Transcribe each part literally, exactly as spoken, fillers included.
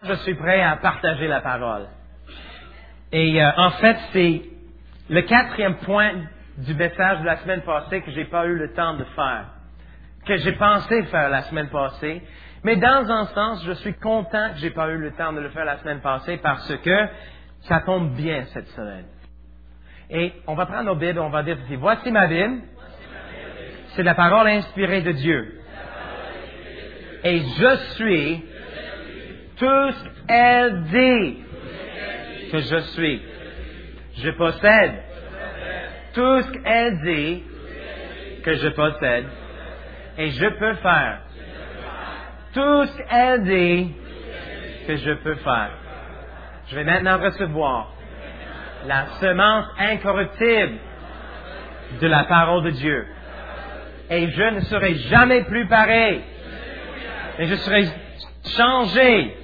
Je suis prêt à partager la parole. Et euh, en fait, c'est le quatrième point du message de la semaine passée que j'ai pas eu le temps de faire, que j'ai pensé faire la semaine passée. Mais dans un sens, je suis content que j'ai pas eu le temps de le faire la semaine passée parce que ça tombe bien cette semaine. Et on va prendre nos Bibles, on va dire ceci. Voici ma Bible. C'est la parole inspirée de Dieu. Et je suis tout ce qu'elle dit que je suis. Je possède tout ce qu'elle dit que je possède. Et je peux faire tout ce qu'elle dit que je peux faire. Je vais maintenant recevoir la semence incorruptible de la parole de Dieu. Et je ne serai jamais plus pareil. Et je serai changé,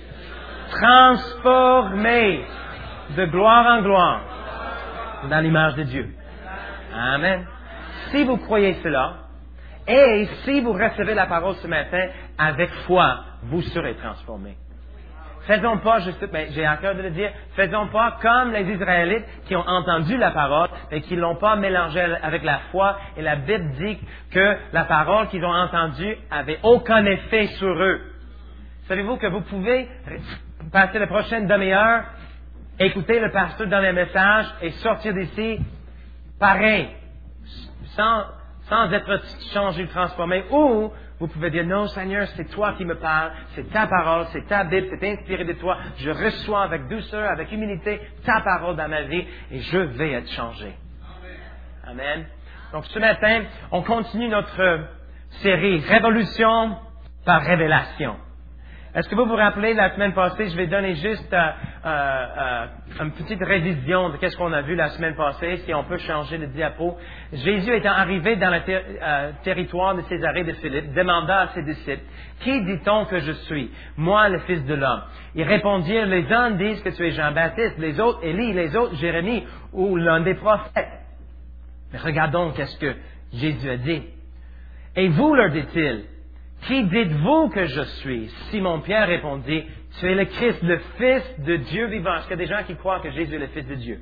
transformé de gloire en gloire dans l'image de Dieu. Amen. Si vous croyez cela, et si vous recevez la parole ce matin avec foi, vous serez transformés. Faisons pas, je sais, ben, j'ai à cœur de le dire, faisons pas comme les Israélites qui ont entendu la parole, mais qui l'ont pas mélangée avec la foi. Et la Bible dit que la parole qu'ils ont entendue avait aucun effet sur eux. Savez-vous que vous pouvez passer la prochaine demi-heure, écouter le pasteur dans les messages et sortir d'ici pareil, sans, sans être changé, transformé, ou vous pouvez dire, non Seigneur, c'est toi qui me parles, c'est ta parole, c'est ta Bible, c'est inspiré de toi, je reçois avec douceur, avec humilité ta parole dans ma vie et je vais être changé. Amen. Donc ce matin, on continue notre série Révolution par révélation. Est-ce que vous vous rappelez, la semaine passée, je vais donner juste euh, euh, une petite révision de qu'est-ce qu'on a vu la semaine passée, si on peut changer le diapo. Jésus étant arrivé dans le ter- euh, territoire de Césarée de Philippe, demanda à ses disciples, « Qui dit-on que je suis, moi le Fils de l'homme ?» Ils répondirent, « Les uns disent que tu es Jean-Baptiste, les autres Élie, les autres Jérémie ou l'un des prophètes. » Mais regardons qu'est-ce que Jésus a dit. « Et vous, leur dit-il, qui dites-vous que je suis? » Simon-Pierre répondit, « Tu es le Christ, le Fils de Dieu vivant. » Est-ce qu'il y a des gens qui croient que Jésus est le Fils de Dieu?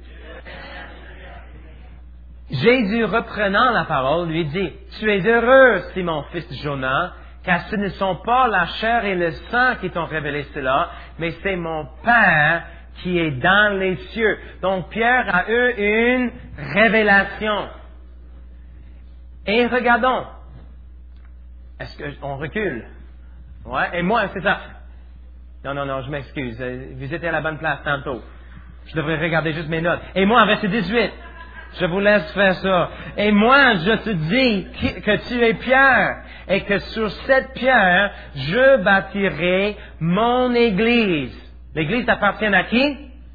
Jésus, reprenant la parole, lui dit, « Tu es heureux, Simon, fils de Jonas, car ce ne sont pas la chair et le sang qui t'ont révélé cela, mais c'est mon Père qui est dans les cieux. » Donc Pierre a eu une révélation. Et regardons. Est-ce qu'on recule? Ouais. Et moi, c'est ça. Non, non, non, je m'excuse. Vous étiez à la bonne place tantôt. Je devrais regarder juste mes notes. Et moi, verset dix-huit. Je vous laisse faire ça. Et moi, je te dis que tu es Pierre, et que sur cette pierre, je bâtirai mon Église. L'Église appartient à qui?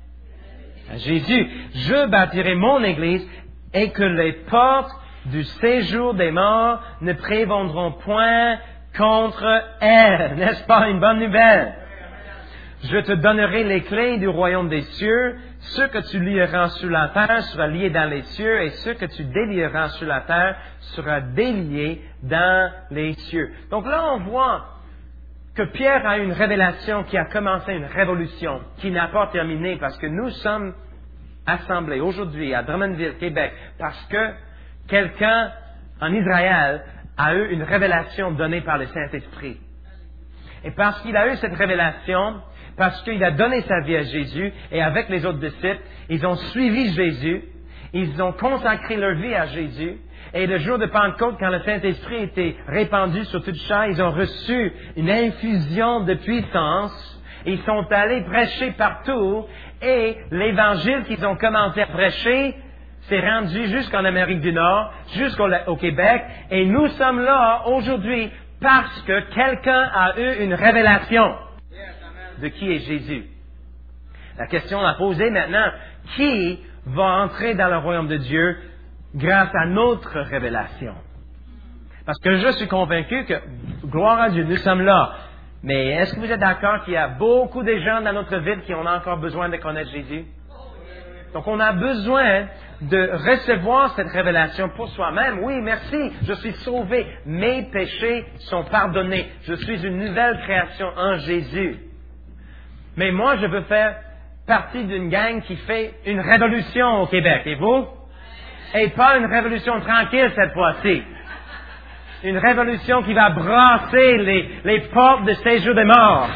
À Jésus. Je bâtirai mon Église, et que les portes du séjour des morts ne prévaudront point contre elle. N'est-ce pas une bonne nouvelle? Je te donnerai les clés du royaume des cieux. Ce que tu lieras sur la terre sera lié dans les cieux, et ce que tu délieras sur la terre sera délié dans les cieux. Donc là, on voit que Pierre a une révélation qui a commencé une révolution, qui n'a pas terminé, parce que nous sommes assemblés aujourd'hui à Drummondville, Québec, parce que quelqu'un en Israël a eu une révélation donnée par le Saint-Esprit. Et parce qu'il a eu cette révélation, parce qu'il a donné sa vie à Jésus, et avec les autres disciples, ils ont suivi Jésus, ils ont consacré leur vie à Jésus, et le jour de Pentecôte, quand le Saint-Esprit était répandu sur toute chair, ils ont reçu une infusion de puissance, ils sont allés prêcher partout, et l'évangile qu'ils ont commencé à prêcher s'est rendu jusqu'en Amérique du Nord, jusqu'au au Québec, et nous sommes là aujourd'hui parce que quelqu'un a eu une révélation de qui est Jésus. La question à poser maintenant, qui va entrer dans le royaume de Dieu grâce à notre révélation? Parce que je suis convaincu que, gloire à Dieu, nous sommes là. Mais est-ce que vous êtes d'accord qu'il y a beaucoup de gens dans notre ville qui ont encore besoin de connaître Jésus? Donc on a besoin de recevoir cette révélation pour soi-même. Oui, merci, je suis sauvé. Mes péchés sont pardonnés. Je suis une nouvelle création en Jésus. Mais moi, je veux faire partie d'une gang qui fait une révolution au Québec. Et vous? Et pas une révolution tranquille cette fois-ci. Une révolution qui va brasser les, les portes de séjour des morts.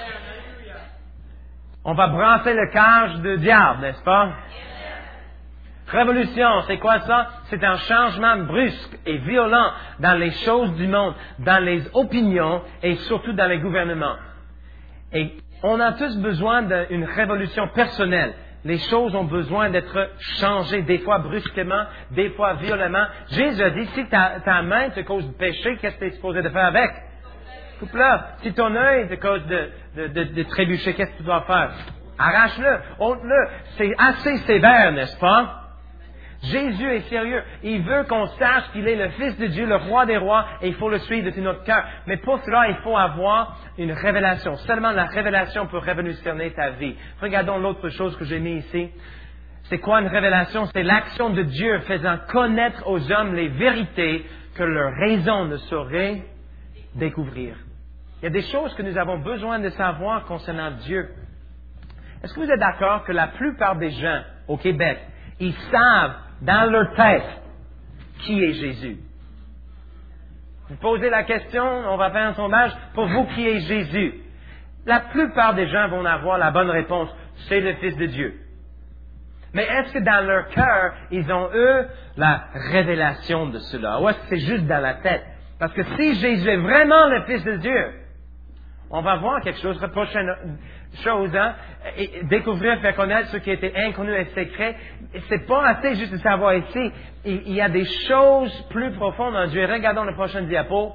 On va brasser le cage du diable, n'est-ce pas? Révolution, c'est quoi ça? C'est un changement brusque et violent dans les choses du monde, dans les opinions et surtout dans les gouvernements. Et on a tous besoin d'une révolution personnelle. Les choses ont besoin d'être changées, des fois brusquement, des fois violemment. Jésus a dit, si ta, ta main te cause de péché, qu'est-ce que tu es supposé de faire avec? Coupe-le. Si ton œil te cause de, de, de, de trébucher, qu'est-ce que tu dois faire? Arrache-le, ôte-le. C'est assez sévère, n'est-ce pas? Jésus est sérieux. Il veut qu'on sache qu'il est le Fils de Dieu, le Roi des rois, et il faut le suivre de tout notre cœur. Mais pour cela, il faut avoir une révélation. Seulement la révélation peut révolutionner ta vie. Regardons l'autre chose que j'ai mis ici. C'est quoi une révélation? C'est l'action de Dieu faisant connaître aux hommes les vérités que leur raison ne saurait découvrir. Il y a des choses que nous avons besoin de savoir concernant Dieu. Est-ce que vous êtes d'accord que la plupart des gens au Québec, ils savent dans leur tête qui est Jésus? Vous posez la question, on va faire un sondage, pour vous, qui est Jésus? La plupart des gens vont avoir la bonne réponse, c'est le Fils de Dieu. Mais est-ce que dans leur cœur, ils ont eu la révélation de cela? Ou est-ce que c'est juste dans la tête? Parce que si Jésus est vraiment le Fils de Dieu, on va voir quelque chose, la prochaine chose, hein, et découvrir, faire connaître ce qui était inconnu et secret. C'est pas assez juste de savoir ici. Il, il y a des choses plus profondes en Dieu. Regardons le prochain diapo.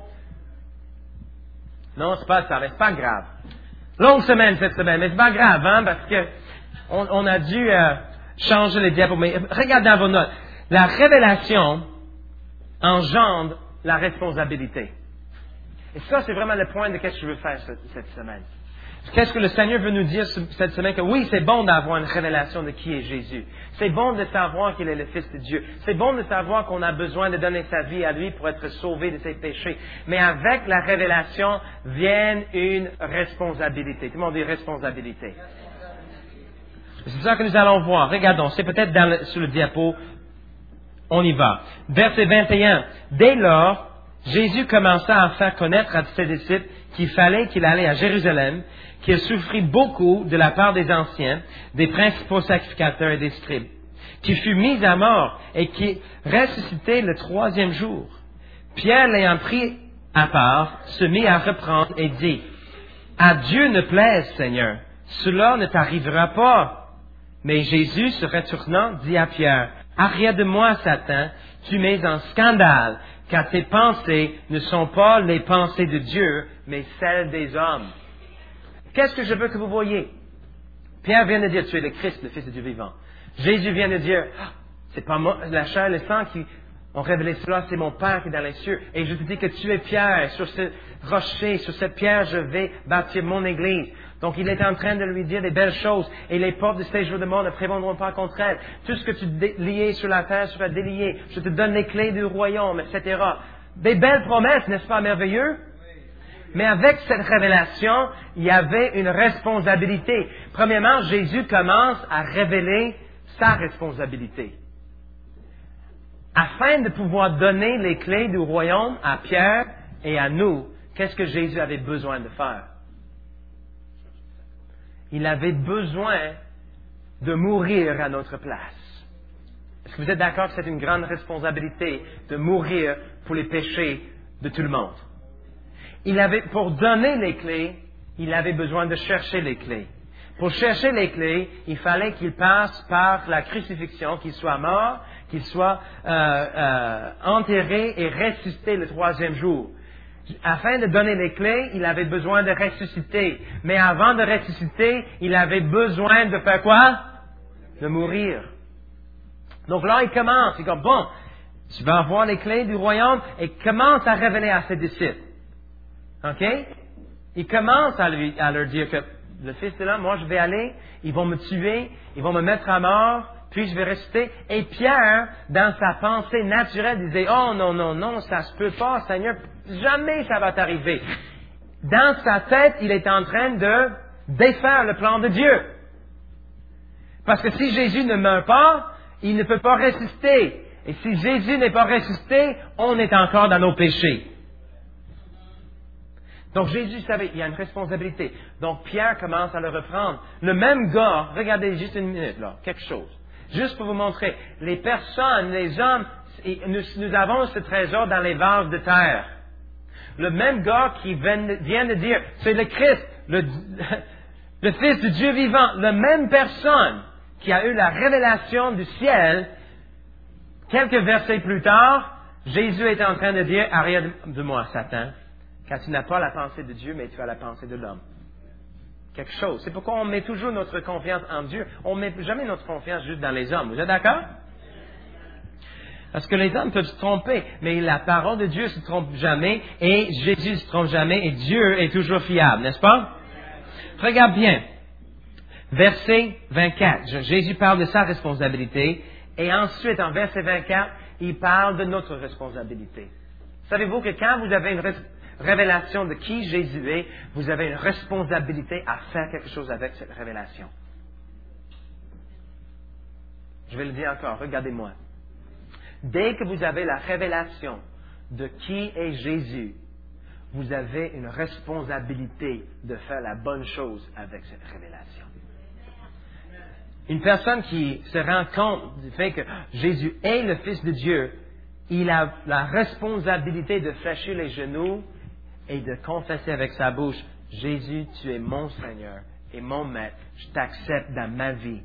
Non, c'est pas ça, mais c'est pas grave. Longue semaine cette semaine, mais c'est pas grave, hein, parce que on, on a dû euh, changer les diapos. Mais regardez dans vos notes. La révélation engendre la responsabilité. Et ça, c'est vraiment le point de ce que je veux faire cette, cette semaine. Qu'est-ce que le Seigneur veut nous dire cette semaine? Que oui, c'est bon d'avoir une révélation de qui est Jésus. C'est bon de savoir qu'il est le Fils de Dieu. C'est bon de savoir qu'on a besoin de donner sa vie à lui pour être sauvé de ses péchés. Mais avec la révélation vient une responsabilité. Tout le monde dit responsabilité. C'est ça que nous allons voir. Regardons, c'est peut-être dans le, sur le diapo. On y va. Verset vingt et un. Dès lors, Jésus commença à faire connaître à ses disciples qu'il fallait qu'il allait à Jérusalem, qu'il souffrit beaucoup de la part des anciens, des principaux sacrificateurs et des scribes, qu'il fut mis à mort et qu'il ressuscitait le troisième jour. Pierre, l'ayant pris à part, se mit à reprendre et dit, « À Dieu ne plaise, Seigneur, cela ne t'arrivera pas. » Mais Jésus, se retournant, dit à Pierre, « Arrière de moi, Satan, tu mets en scandale, car tes pensées ne sont pas les pensées de Dieu, mais celles des hommes. » Qu'est-ce que je veux que vous voyez? Pierre vient de dire, tu es le Christ, le Fils de Dieu vivant. Jésus vient de dire, ah, c'est pas moi, la chair et le sang qui ont révélé cela, c'est mon Père qui est dans les cieux. Et je te dis que tu es Pierre, sur ce rocher, sur cette pierre, je vais bâtir mon Église. Donc, il est en train de lui dire des belles choses. Et les portes du séjour de mort ne prévaudront pas contre elle. Tout ce que tu liais sur la terre sera délié. Je te donne les clés du royaume, et cetera. Des belles promesses, n'est-ce pas merveilleux? Mais avec cette révélation, il y avait une responsabilité. Premièrement, Jésus commence à révéler sa responsabilité. Afin de pouvoir donner les clés du royaume à Pierre et à nous, qu'est-ce que Jésus avait besoin de faire? Il avait besoin de mourir à notre place. Est-ce que vous êtes d'accord que c'est une grande responsabilité de mourir pour les péchés de tout le monde? Il avait, pour donner les clés, il avait besoin de chercher les clés. Pour chercher les clés, il fallait qu'il passe par la crucifixion, qu'il soit mort, qu'il soit euh, euh, enterré et ressuscité le troisième jour. Afin de donner les clés, il avait besoin de ressusciter. Mais avant de ressusciter, il avait besoin de faire quoi? De mourir. Donc là, il commence. Il dit, bon, tu vas avoir les clés du royaume et commence à révéler à ses disciples. OK? Il commence à, lui, à leur dire que le Fils de l'homme, moi je vais aller, ils vont me tuer, ils vont me mettre à mort, puis je vais ressusciter. Et Pierre, dans sa pensée naturelle, disait, oh non, non, non, ça se peut pas, Seigneur, jamais ça va t'arriver. Dans sa tête, il est en train de défaire le plan de Dieu. Parce que si Jésus ne meurt pas, il ne peut pas ressusciter. Et si Jésus n'est pas ressuscité, on est encore dans nos péchés. Donc Jésus savait, il y a une responsabilité. Donc Pierre commence à le reprendre. Le même gars, regardez juste une minute là, quelque chose. Juste pour vous montrer, les personnes, les hommes, nous, nous avons ce trésor dans les vases de terre. Le même gars qui vient de dire, c'est le Christ, le, le Fils du Dieu vivant, la même personne qui a eu la révélation du ciel, quelques versets plus tard, Jésus est en train de dire, arrière de moi, Satan, car tu n'as pas la pensée de Dieu, mais tu as la pensée de l'homme. Quelque chose. C'est pourquoi on met toujours notre confiance en Dieu. On ne met jamais notre confiance juste dans les hommes. Vous êtes d'accord? Parce que les hommes peuvent se tromper, mais la parole de Dieu ne se trompe jamais, et Jésus ne se trompe jamais, et Dieu est toujours fiable, n'est-ce pas? Regarde bien. Verset vingt-quatre. Jésus parle de sa responsabilité, et ensuite, en verset vingt-quatre, il parle de notre responsabilité. Savez-vous que quand vous avez une révélation de qui Jésus est, vous avez une responsabilité à faire quelque chose avec cette révélation. Je vais le dire encore, regardez-moi. Dès que vous avez la révélation de qui est Jésus, vous avez une responsabilité de faire la bonne chose avec cette révélation. Une personne qui se rend compte du fait que Jésus est le Fils de Dieu, il a la responsabilité de fléchir les genoux et de confesser avec sa bouche, Jésus, tu es mon Seigneur et mon Maître, je t'accepte dans ma vie.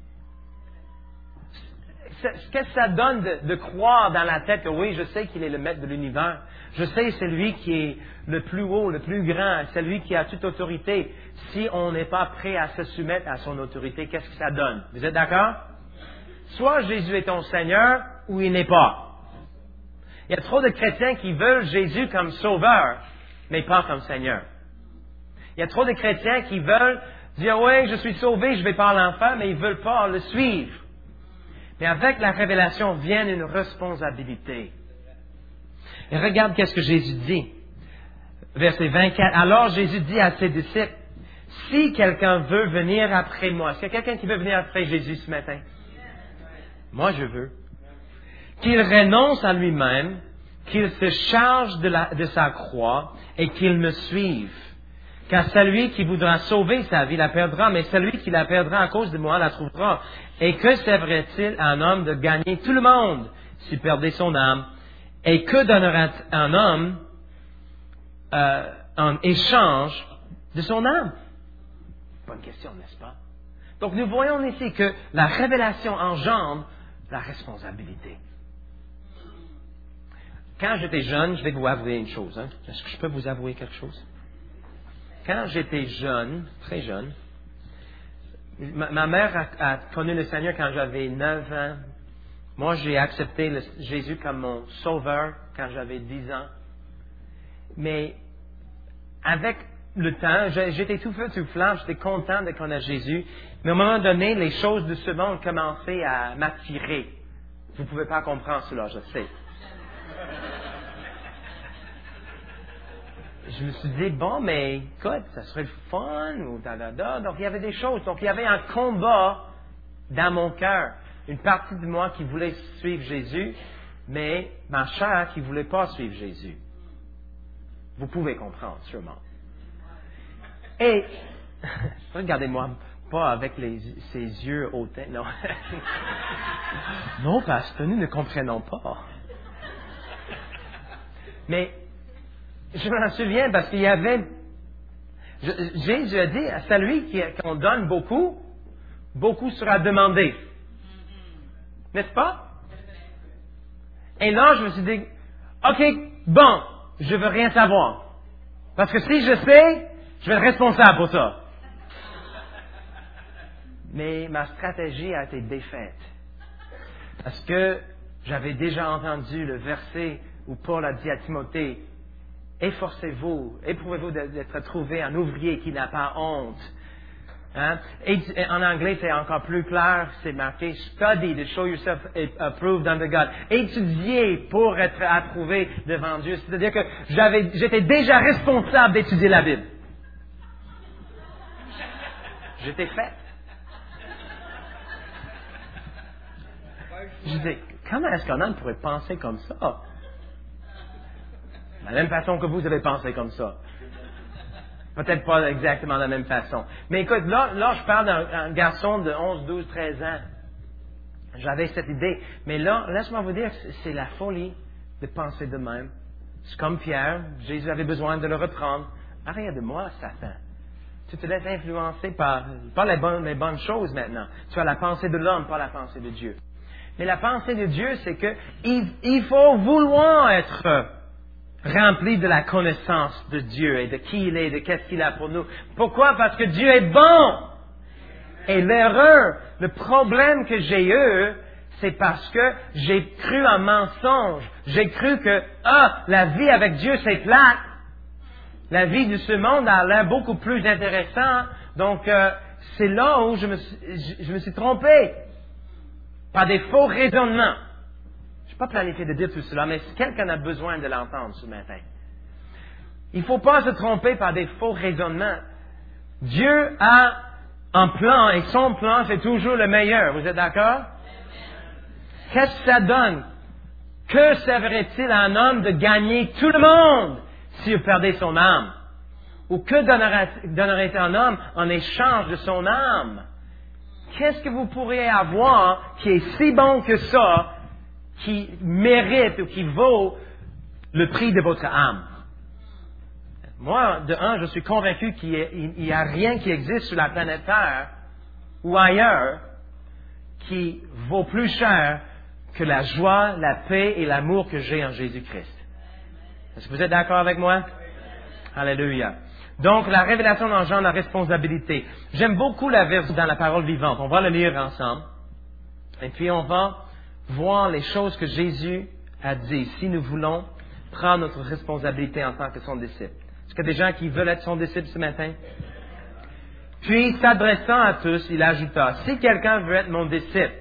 Qu'est-ce que ça donne de, de croire dans la tête que oui, je sais qu'il est le Maître de l'univers, je sais c'est lui qui est le plus haut, le plus grand, c'est lui qui a toute autorité. Si on n'est pas prêt à se soumettre à son autorité, qu'est-ce que ça donne? Vous êtes d'accord? Soit Jésus est ton Seigneur ou il n'est pas. Il y a trop de chrétiens qui veulent Jésus comme sauveur, mais pas comme Seigneur. Il y a trop de chrétiens qui veulent dire, oui, je suis sauvé, je vais pas à l'enfer, mais ils ne veulent pas le suivre. Mais avec la révélation vient une responsabilité. Et regarde qu'est-ce que Jésus dit. Verset vingt-quatre. Alors Jésus dit à ses disciples, si quelqu'un veut venir après moi, est-ce qu'il y a quelqu'un qui veut venir après Jésus ce matin? Moi, je veux. Qu'il renonce à lui-même, qu'il se charge de, la, de sa croix et qu'il me suive. Car celui qui voudra sauver sa vie la perdra, mais celui qui la perdra à cause de moi la trouvera. Et que servirait-il à un homme de gagner tout le monde s'il perdait son âme? Et que donnera un homme euh, en échange de son âme? Bonne question, n'est-ce pas? Donc nous voyons ici que la révélation engendre la responsabilité. Quand j'étais jeune, je vais vous avouer une chose. Hein? Est-ce que je peux vous avouer quelque chose? Quand j'étais jeune, très jeune, ma, ma mère a, a connu le Seigneur quand j'avais neuf ans. Moi, j'ai accepté le, Jésus comme mon sauveur quand j'avais dix ans. Mais avec le temps, j'étais tout feu, tout flamme, j'étais content de connaître Jésus. Mais à un moment donné, les choses de ce monde commençaient à m'attirer. Vous ne pouvez pas comprendre cela, je sais. Je me suis dit, bon, mais écoute, ça serait le fun, ou da, da, da. Donc, il y avait des choses. Donc, il y avait un combat dans mon cœur. Une partie de moi qui voulait suivre Jésus, mais ma chair qui ne voulait pas suivre Jésus. Vous pouvez comprendre, sûrement. Et, regardez-moi pas avec les, ces yeux hautains, non. Non, parce que nous ne comprenons pas. Mais, je m'en souviens parce qu'il y avait... Je, Jésus a dit à celui qui, qu'on donne beaucoup, beaucoup sera demandé. N'est-ce pas? Et là, je me suis dit, OK, bon, je veux rien savoir. Parce que si je sais, je vais être responsable pour ça. Mais ma stratégie a été défaite. Parce que j'avais déjà entendu le verset où Paul a dit à Timothée, efforcez-vous, éprouvez-vous d'être trouvé un ouvrier qui n'a pas honte. Hein? Et en anglais, c'est encore plus clair, c'est marqué study to show yourself approved unto God. Étudier pour être approuvé devant Dieu. C'est-à-dire que j'avais, j'étais déjà responsable d'étudier la Bible. J'étais fait. Je disais, comment est-ce qu'un homme pourrait penser comme ça? De la même façon que vous avez pensé comme ça. Peut-être pas exactement de la même façon. Mais écoute, là, là je parle d'un garçon de onze, douze, treize ans. J'avais cette idée. Mais là, laisse-moi vous dire, c'est la folie de penser de même. C'est comme Pierre, Jésus avait besoin de le reprendre. Arrête de moi, Satan. Tu te laisses influencer par, par les, bonnes, les bonnes choses maintenant. Tu as la pensée de l'homme, pas la pensée de Dieu. Mais la pensée de Dieu, c'est que il, il faut vouloir être rempli de la connaissance de Dieu et de qui il est, de qu'est-ce qu'il a pour nous. Pourquoi? Parce que Dieu est bon. Et l'erreur, le problème que j'ai eu, c'est parce que j'ai cru en mensonge. J'ai cru que, ah, la vie avec Dieu, c'est plate. La vie de ce monde a l'air beaucoup plus intéressante. Donc, euh, c'est là où je me, suis, je, je me suis trompé. Par des faux raisonnements. Je n'ai pas planifié de dire tout cela, mais quelqu'un a besoin de l'entendre ce matin. Il ne faut pas se tromper par des faux raisonnements. Dieu a un plan, et son plan, c'est toujours le meilleur. Vous êtes d'accord? Qu'est-ce que ça donne? Que servirait-il à un homme de gagner tout le monde s'il perdait son âme? Ou que donnerait un homme en échange de son âme? Qu'est-ce que vous pourriez avoir qui est si bon que ça, qui mérite ou qui vaut le prix de votre âme? Moi, de un, je suis convaincu qu'il n'y a rien qui existe sur la planète Terre ou ailleurs qui vaut plus cher que la joie, la paix et l'amour que j'ai en Jésus-Christ. Est-ce que vous êtes d'accord avec moi? Alléluia. Donc, la révélation engendre la responsabilité. J'aime beaucoup la verse dans la parole vivante. On va le lire ensemble. Et puis, on va voir les choses que Jésus a dit. Si nous voulons prendre notre responsabilité en tant que son disciple. Est-ce qu'il y a des gens qui veulent être son disciple ce matin? Puis, s'adressant à tous, il ajouta, si quelqu'un veut être mon disciple,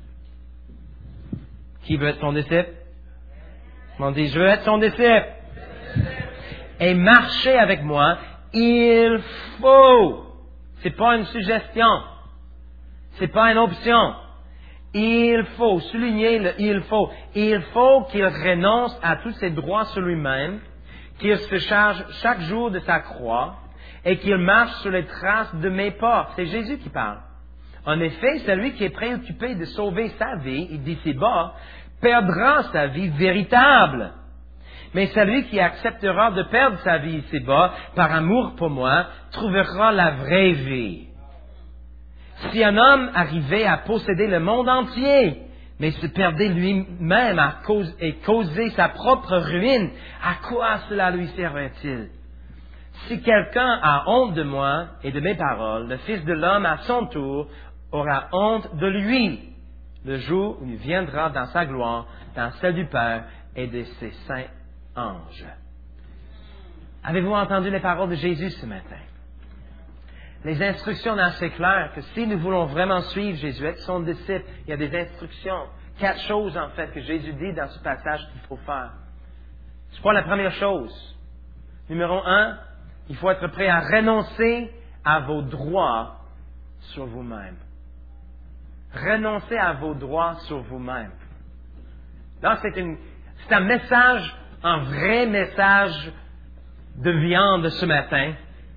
qui veut être son disciple? On dit, je veux être son disciple. Et marcher avec moi, il faut. C'est pas une suggestion. C'est pas une option. Il faut. Souligner le il faut. Il faut qu'il renonce à tous ses droits sur lui-même, qu'il se charge chaque jour de sa croix et qu'il marche sur les traces de mes pas. C'est Jésus qui parle. En effet, celui qui est préoccupé de sauver sa vie, il dit d'ici-bas, perdra sa vie véritable. Mais celui qui acceptera de perdre sa vie ici-bas, par amour pour moi, trouvera la vraie vie. Si un homme arrivait à posséder le monde entier, mais se perdait lui-même à cause, et causer sa propre ruine, à quoi cela lui servirait-il? Si quelqu'un a honte de moi et de mes paroles, le Fils de l'homme, à son tour, aura honte de lui, le jour où il viendra dans sa gloire, dans celle du Père et de ses saints anges. Avez-vous entendu les paroles de Jésus ce matin? Les instructions sont assez claires que si nous voulons vraiment suivre Jésus, être son disciple, il y a des instructions, quatre choses en fait que Jésus dit dans ce passage qu'il faut faire. C'est quoi la première chose? Numéro un, il faut être prêt à renoncer à vos droits sur vous-même. Renoncer à vos droits sur vous-même. Là, c'est, une, c'est un message, un vrai message de viande ce matin.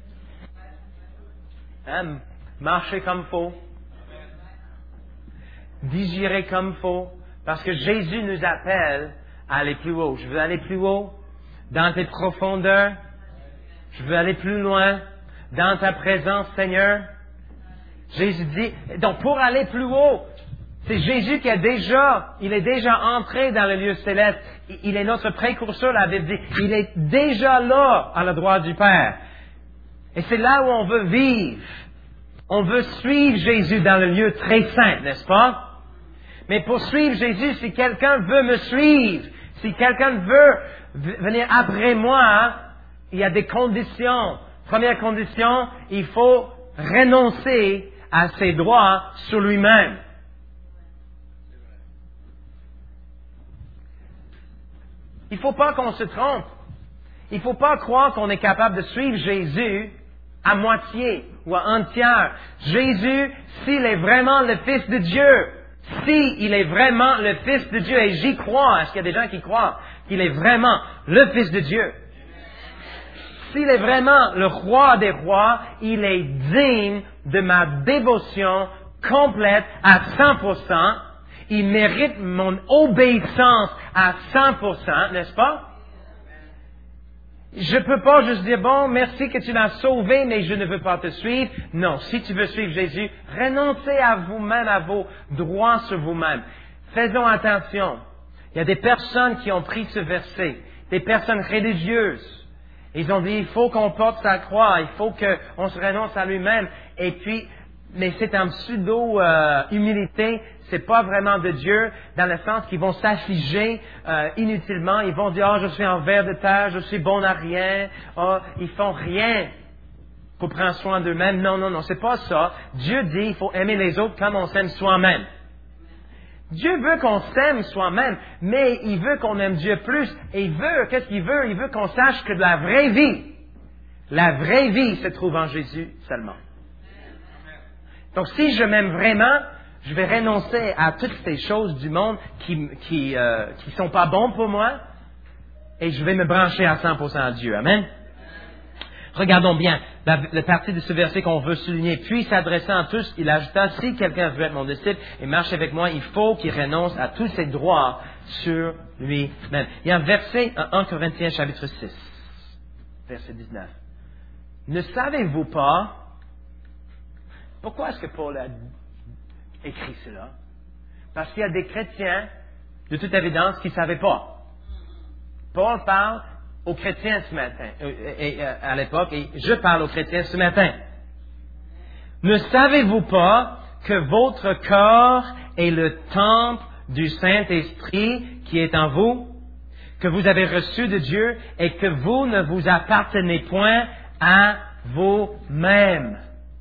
Hein? Marcher comme faut. Digérer comme faut. Parce que Jésus nous appelle à aller plus haut. Je veux aller plus haut dans tes profondeurs. Je veux aller plus loin dans ta présence, Seigneur. Jésus dit, donc pour aller plus haut, c'est Jésus qui a déjà, il est déjà entré dans le lieu céleste. Il est notre précurseur, la Bible dit. Il est déjà là, à la droite du Père. Et c'est là où on veut vivre. On veut suivre Jésus dans le lieu très saint, n'est-ce pas? Mais pour suivre Jésus, si quelqu'un veut me suivre, si quelqu'un veut venir après moi, il y a des conditions. Première condition, il faut renoncer à ses droits sur lui-même. Il ne faut pas qu'on se trompe. Il ne faut pas croire qu'on est capable de suivre Jésus à moitié. ou entière. Jésus, s'il est vraiment le Fils de Dieu, s'il est vraiment le Fils de Dieu, et j'y crois, est-ce qu'il y a des gens qui croient qu'il est vraiment le Fils de Dieu? S'il est vraiment le roi des rois, il est digne de ma dévotion complète à cent pour cent. Il mérite mon obéissance à cent pour cent, n'est-ce pas? Je peux pas juste dire, bon, merci que tu m'as sauvé, mais je ne veux pas te suivre. Non, si tu veux suivre Jésus, renoncez à vous-même, à vos droits sur vous-même. Faisons attention. Il y a des personnes qui ont pris ce verset, des personnes religieuses. Ils ont dit, il faut qu'on porte sa croix, il faut qu'on se renonce à lui-même. Et puis, mais c'est un pseudo-humilité, euh, c'est pas vraiment de Dieu, dans le sens qu'ils vont s'affliger euh, inutilement, ils vont dire, oh, je suis en ver de terre, je suis bon à rien, oh, ils font rien pour prendre soin d'eux-mêmes. Non, non, non, c'est pas ça. Dieu dit, il faut aimer les autres comme on s'aime soi-même. Dieu veut qu'on s'aime soi-même, mais il veut qu'on aime Dieu plus. Et il veut, qu'est-ce qu'il veut? Il veut qu'on sache que la vraie vie, la vraie vie se trouve en Jésus seulement. Donc, si je m'aime vraiment, je vais renoncer à toutes ces choses du monde qui qui euh, qui sont pas bonnes pour moi, et je vais me brancher à cent pour cent à Dieu. Amen. Regardons bien la, la partie de ce verset qu'on veut souligner. Puis, s'adressant à tous, il ajouta, si quelqu'un veut être mon disciple et marche avec moi, il faut qu'il renonce à tous ses droits sur lui-même. Il y a un verset, en premier Corinthiens chapitre six, verset dix-neuf. Ne savez-vous pas, pourquoi est-ce que Paul a écrit cela? Parce qu'il y a des chrétiens, de toute évidence, qui ne savaient pas. Paul parle aux chrétiens ce matin, euh, et, euh, à l'époque, et je parle aux chrétiens ce matin. Ne savez-vous pas que votre corps est le temple du Saint-Esprit qui est en vous, que vous avez reçu de Dieu et que vous ne vous appartenez point à vous-même?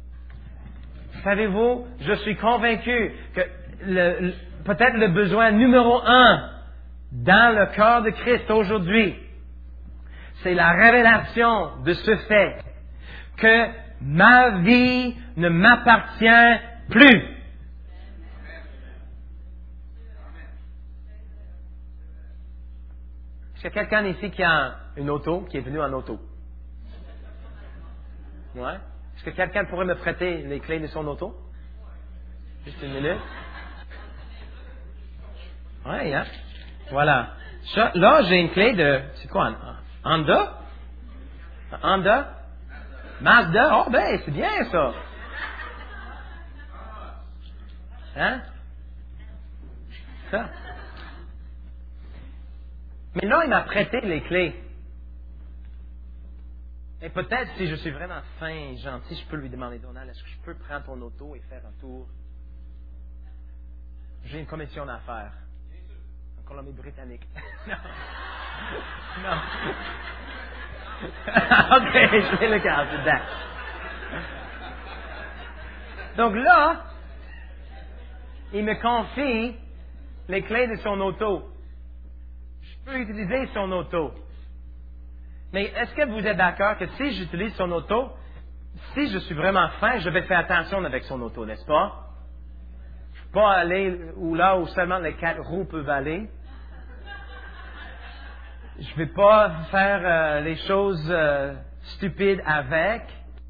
Savez-vous, je suis convaincu que le, le, peut-être le besoin numéro un dans le corps de Christ aujourd'hui, c'est la révélation de ce fait que ma vie ne m'appartient plus. Est-ce qu'il y a quelqu'un ici qui a une auto, qui est venu en auto? Ouais? Est-ce que quelqu'un pourrait me prêter les clés de son auto? Juste une minute. Oui, hein? Voilà. Là, j'ai une clé de... C'est quoi? Un Honda? Un Honda? Mazda? Oh, ben, c'est bien, ça. Hein? Ça. Mais là, il m'a prêté les clés. Et peut-être, si je suis vraiment fin et gentil, je peux lui demander, Donald, est-ce que je peux prendre ton auto et faire un tour? J'ai une commission à faire. En Colombie-Britannique. Non. Non. OK, je vais le garder dedans. Donc là, il me confie les clés de son auto. Je peux utiliser son auto. Mais est-ce que vous êtes d'accord que si j'utilise son auto, si je suis vraiment fin, je vais faire attention avec son auto, n'est-ce pas? Je ne vais pas aller où là où seulement les quatre roues peuvent aller. Je ne vais pas faire euh, les choses euh, stupides avec.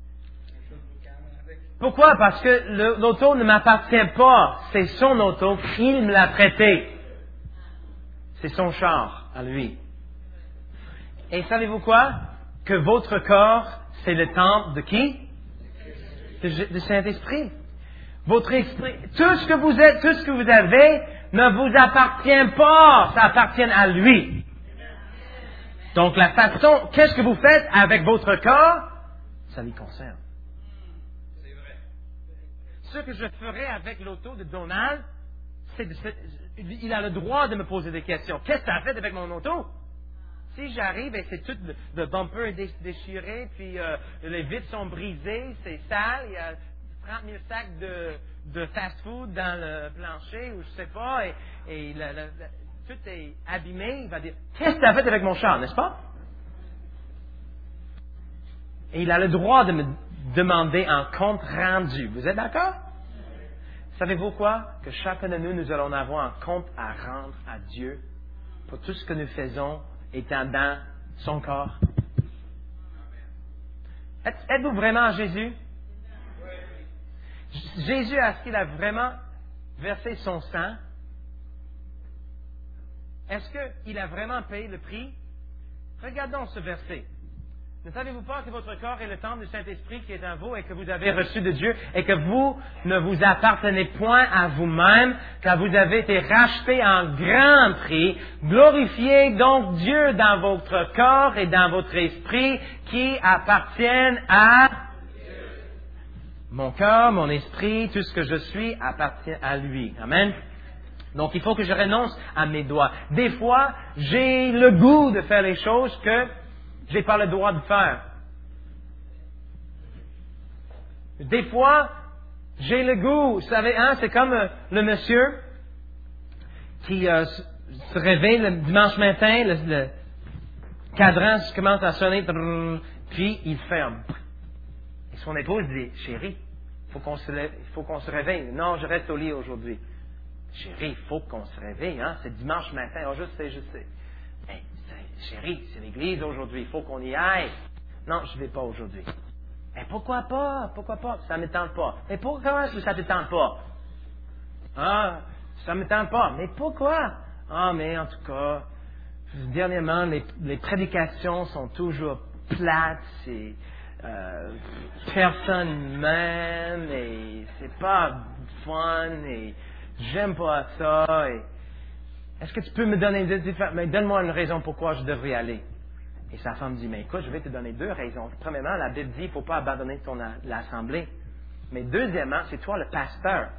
Pourquoi? Parce que le, l'auto ne m'appartient pas. C'est son auto. Il me l'a prêté. C'est son char à lui. Et savez-vous quoi? Que votre corps, c'est le temple de qui? De, de Saint-Esprit. Votre esprit, tout ce que vous êtes, tout ce que vous avez, ne vous appartient pas. Ça appartient à lui. Donc la façon, qu'est-ce que vous faites avec votre corps? Ça lui concerne. C'est vrai. Ce que je ferai avec l'auto de Donald, c'est, de, c'est il a le droit de me poser des questions. Qu'est-ce que tu as fait avec mon auto? Si j'arrive et c'est tout le, le bumper est déchiré, puis euh, les vitres sont brisées, c'est sale, il y a trente mille sacs de, de fast-food dans le plancher, ou je sais pas, et, et la, la, la, tout est abîmé, il va dire, qu'est-ce que tu as fait avec mon char, n'est-ce pas? Et il a le droit de me demander un compte rendu. Vous êtes d'accord? Savez-vous quoi? Que chacun de nous, nous allons avoir un compte à rendre à Dieu pour tout ce que nous faisons étant dans son corps. Êtes-vous vraiment Jésus? Jésus, est-ce qu'il a vraiment versé son sang? Est-ce qu'il a vraiment payé le prix? Regardons ce verset. Ne savez-vous pas que votre corps est le temple du Saint-Esprit qui est en vous et que vous avez reçu de Dieu et que vous ne vous appartenez point à vous-même, car vous avez été rachetés en grand prix. Glorifiez donc Dieu dans votre corps et dans votre esprit qui appartiennent à Dieu. Mon corps, mon esprit, tout ce que je suis appartient à lui. Amen. Donc, il faut que je renonce à mes doigts. Des fois, j'ai le goût de faire les choses que je n'ai pas le droit de faire. Des fois, j'ai le goût. Vous savez, hein, c'est comme euh, le monsieur qui euh, se réveille le dimanche matin, le, le cadran commence à sonner, puis il ferme. Et son épouse dit, chérie, il faut qu'on se, faut qu'on se réveille. Non, je reste au lit aujourd'hui. Chérie, il faut qu'on se réveille, hein? C'est dimanche matin. Oh, je sais, je sais. Mais, chérie, c'est l'église aujourd'hui, il faut qu'on y aille. Non, je ne vais pas aujourd'hui. Mais pourquoi pas? Pourquoi pas? Ça ne me tente pas. Mais pourquoi est-ce que ça ne te tente pas? Ah, ça ne me tente pas. Mais pourquoi? Ah, mais en tout cas, dernièrement, les, les prédications sont toujours plates, c'est euh, personne m'aime, et c'est pas fun, et j'aime pas ça, et est-ce que tu peux me donner, mais donne-moi une raison pourquoi je devrais y aller. Et sa femme dit, mais écoute, je vais te donner deux raisons. Premièrement, la Bible dit, il ne faut pas abandonner ton l'assemblée. Mais deuxièmement, c'est toi le pasteur.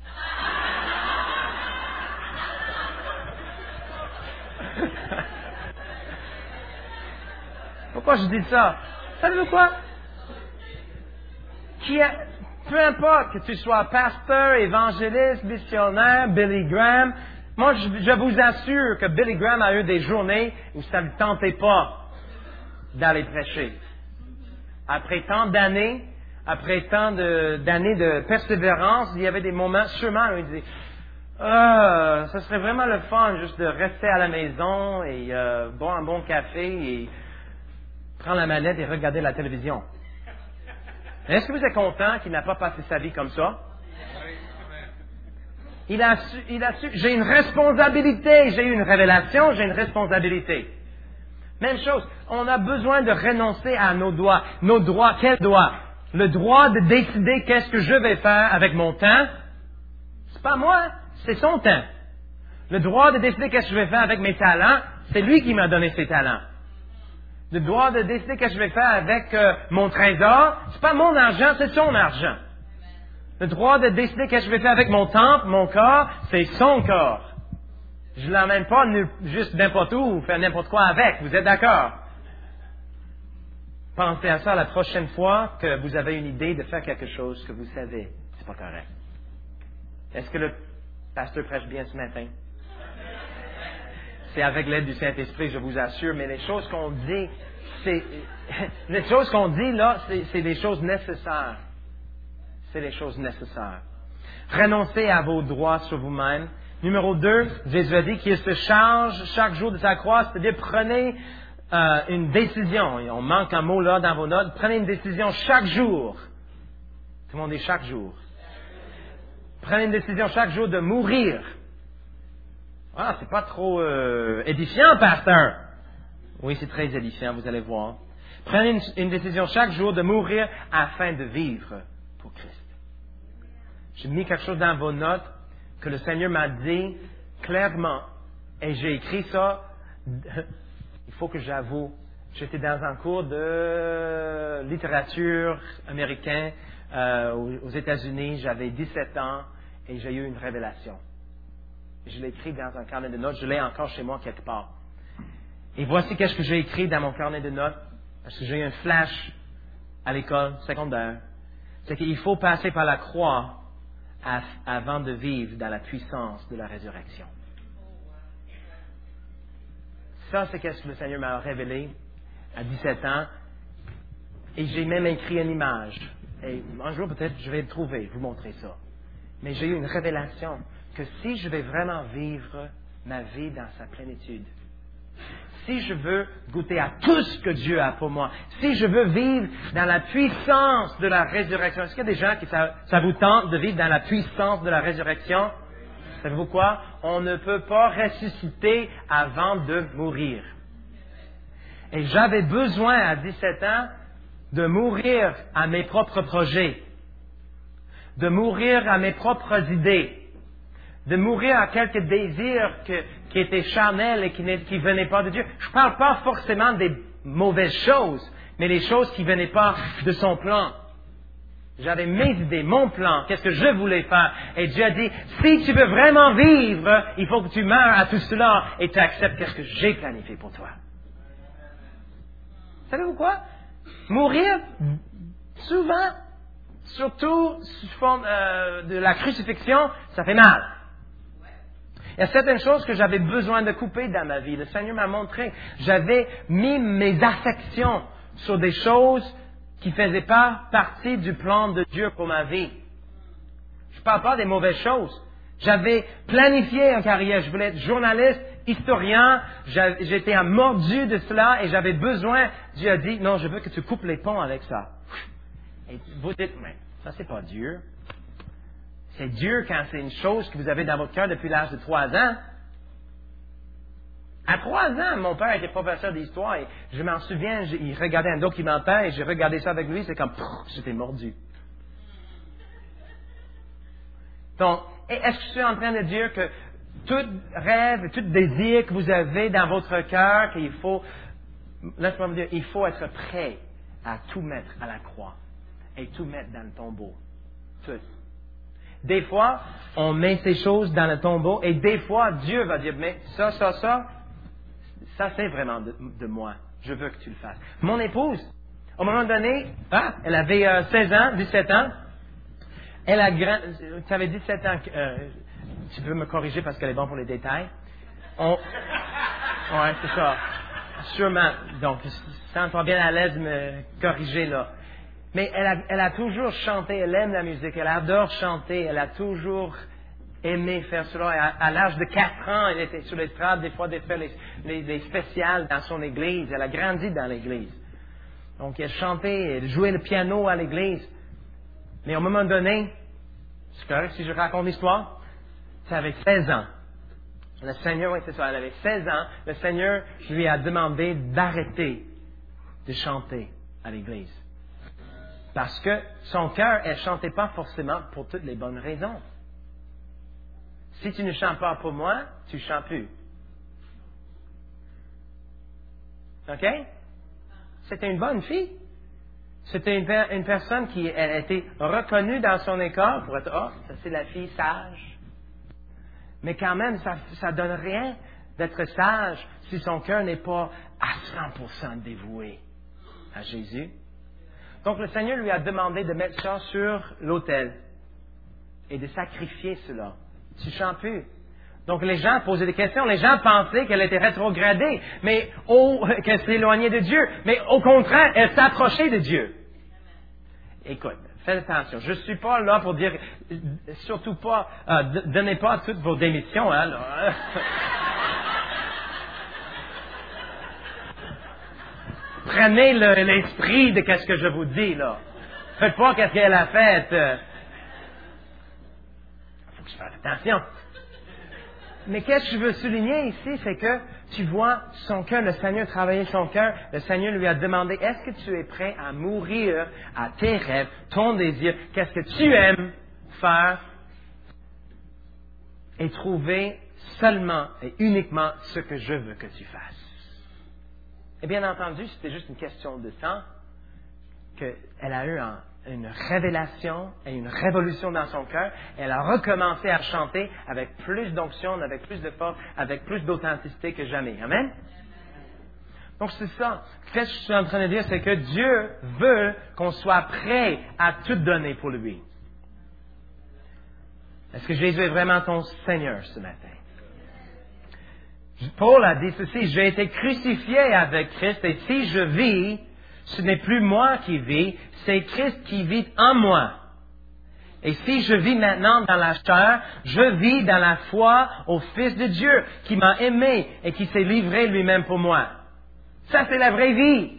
Pourquoi je dis ça? Savez-vous quoi? Qui a, peu importe que tu sois pasteur, évangéliste, missionnaire, Billy Graham, moi, je, je vous assure que Billy Graham a eu des journées où ça ne tentait pas d'aller prêcher. Après tant d'années, après tant de, d'années de persévérance, il y avait des moments, sûrement, où il disait, ah, ça serait vraiment le fun juste de rester à la maison et euh, boire un bon café et prendre la manette et regarder la télévision. Est-ce que vous êtes content qu'il n'a pas passé sa vie comme ça? Il a su, il a su, j'ai une responsabilité, j'ai eu une révélation, j'ai une responsabilité. Même chose, on a besoin de renoncer à nos droits. Nos droits, quels droits? Le droit de décider qu'est-ce que je vais faire avec mon temps. C'est pas moi, c'est son temps. Le droit de décider qu'est-ce que je vais faire avec mes talents, c'est lui qui m'a donné ses talents. Le droit de décider qu'est-ce que je vais faire avec euh, mon trésor, c'est pas mon argent, c'est son argent. Le droit de décider qu'est-ce que je vais faire avec mon temple, mon corps, c'est son corps. Je ne l'emmène pas juste n'importe où ou faire n'importe quoi avec. Vous êtes d'accord? Pensez à ça la prochaine fois que vous avez une idée de faire quelque chose que vous savez, c'est pas correct. Est-ce que le pasteur prêche bien ce matin? C'est avec l'aide du Saint-Esprit, je vous assure, mais les choses qu'on dit, c'est, les choses qu'on dit là, c'est, c'est des choses nécessaires. C'est les choses nécessaires. Renoncez à vos droits sur vous-même. Numéro deux, Jésus a dit qu'il se charge chaque jour de sa croix, c'est-à-dire prenez euh, une décision. Et on manque un mot là dans vos notes. Prenez une décision chaque jour. Tout le monde dit chaque jour. Prenez une décision chaque jour de mourir. Ah, c'est pas trop euh, édifiant, pasteur. Oui, c'est très édifiant, vous allez voir. Prenez une, une décision chaque jour de mourir afin de vivre pour Christ. J'ai mis quelque chose dans vos notes que le Seigneur m'a dit clairement, et j'ai écrit ça, il faut que j'avoue, j'étais dans un cours de littérature américaine euh, aux États-Unis, j'avais dix-sept ans et j'ai eu une révélation. Je l'ai écrit dans un carnet de notes, je l'ai encore chez moi quelque part. Et voici qu'est-ce que j'ai écrit dans mon carnet de notes, parce que j'ai eu un flash à l'école secondaire. C'est qu'il faut passer par la croix avant de vivre dans la puissance de la résurrection. Ça, c'est ce que le Seigneur m'a révélé à dix-sept ans. Et j'ai même écrit une image Et un jour, peut-être, je vais le trouver, vous montrer ça. Mais j'ai eu une révélation que si je vais vraiment vivre ma vie dans sa plénitude, si je veux goûter à tout ce que Dieu a pour moi, si je veux vivre dans la puissance de la résurrection, est-ce qu'il y a des gens qui ça, ça vous tente de vivre dans la puissance de la résurrection? Savez-vous quoi? On ne peut pas ressusciter avant de mourir. Et j'avais besoin à dix-sept ans de mourir à mes propres projets, de mourir à mes propres idées, de mourir à quelques désirs que, qui étaient charnels et qui ne venaient pas de Dieu. Je ne parle pas forcément des mauvaises choses, mais les choses qui ne venaient pas de son plan. J'avais mes idées, mon plan, qu'est-ce que je voulais faire. Et Dieu a dit, si tu veux vraiment vivre, il faut que tu meurs à tout cela et tu acceptes qu'est-ce que j'ai planifié pour toi. Savez-vous quoi? Mourir, souvent, surtout sous forme euh, de la crucifixion, ça fait mal. Il y a certaines choses que j'avais besoin de couper dans ma vie. Le Seigneur m'a montré. J'avais mis mes affections sur des choses qui ne faisaient pas partie du plan de Dieu pour ma vie. Je ne parle pas des mauvaises choses. J'avais planifié une carrière. Je voulais être journaliste, historien. J'étais un mordu de cela et j'avais besoin. Dieu a dit, non, je veux que tu coupes les ponts avec ça. Et vous dites, mais ça, c'est pas Dieu. C'est Dieu quand c'est une chose que vous avez dans votre cœur depuis l'âge de trois ans. À trois ans, mon père était professeur d'histoire et je m'en souviens, il regardait un documentaire et j'ai regardé ça avec lui, c'est comme, pff, j'étais mordu. Donc, est-ce que je suis en train de dire que tout rêve, tout désir que vous avez dans votre cœur, qu'il faut, laisse-moi vous dire, il faut être prêt à tout mettre à la croix et tout mettre dans le tombeau. Tout. Des fois, on met ces choses dans le tombeau et des fois, Dieu va dire, mais ça, ça, ça, ça c'est vraiment de, de moi. Je veux que tu le fasses. Mon épouse, au moment donné, ah, elle avait euh, seize ans, dix-sept ans. Elle a grand... Tu avais dix-sept ans. Euh, tu peux me corriger parce qu'elle est bonne pour les détails. On... Ouais, c'est ça. Sûrement. Donc, sens-toi bien à l'aise de me corriger là. Mais elle a, elle a toujours chanté, elle aime la musique, elle adore chanter, elle a toujours aimé faire cela. À, à l'âge de quatre ans, elle était sur l'estrade, des fois, de faire les, les, les spéciales dans son église. Elle a grandi dans l'église. Donc, elle chantait, elle jouait le piano à l'église. Mais au moment donné, c'est correct si je raconte l'histoire, c'est avec seize ans. Le Seigneur, oui, c'est ça, elle avait seize ans, le Seigneur lui a demandé d'arrêter de chanter à l'église. Parce que son cœur, elle ne chantait pas forcément pour toutes les bonnes raisons. Si tu ne chantes pas pour moi, tu ne chantes plus. OK? C'était une bonne fille. C'était une, une personne qui elle a été reconnue dans son école pour être, oh, ça c'est la fille sage. Mais quand même, ça ne donne rien d'être sage si son cœur n'est pas à cent pour cent dévoué à Jésus. Donc le Seigneur lui a demandé de mettre ça sur l'autel et de sacrifier cela. Tu ne chantes plus. Donc les gens posaient des questions, les gens pensaient qu'elle était rétrogradée, mais oh, qu'elle s'est éloignée de Dieu. Mais au contraire, elle s'approchait de Dieu. Écoute, faites attention. Je ne suis pas là pour dire, surtout pas, euh, donnez pas toutes vos démissions. Hein, là. Prenez le, l'esprit de qu'est-ce que je vous dis là. Faites pas qu'est-ce qu'elle a fait. Il faut que je fasse attention. Mais qu'est-ce que je veux souligner ici, c'est que tu vois son cœur, le Seigneur travailler son cœur, le Seigneur lui a demandé, est-ce que tu es prêt à mourir à tes rêves, ton désir, qu'est-ce que tu aimes faire et trouver seulement et uniquement ce que je veux que tu fasses. Et bien entendu, c'était juste une question de temps qu'elle a eu un, une révélation et une révolution dans son cœur. Elle a recommencé à chanter avec plus d'onction, avec plus de force, avec plus d'authenticité que jamais. Amen? Donc c'est ça. Ce que je suis en train de dire, c'est que Dieu veut qu'on soit prêt à tout donner pour lui. Est-ce que Jésus est vraiment ton Seigneur ce matin? Paul a dit ceci, j'ai été crucifié avec Christ et si je vis, Ce n'est plus moi qui vis, c'est Christ qui vit en moi. Et si je vis maintenant dans la chair, je vis dans la foi au Fils de Dieu qui m'a aimé et qui s'est livré lui-même pour moi. Ça, c'est la vraie vie.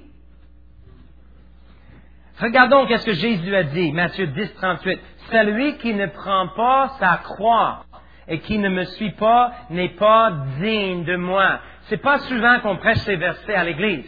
Regardons qu'est-ce que Jésus a dit, Matthieu dix, trente-huit. Celui qui ne prend pas sa croix et qui ne me suit pas n'est pas digne de moi. C'est pas souvent qu'on prêche ces versets à l'Église.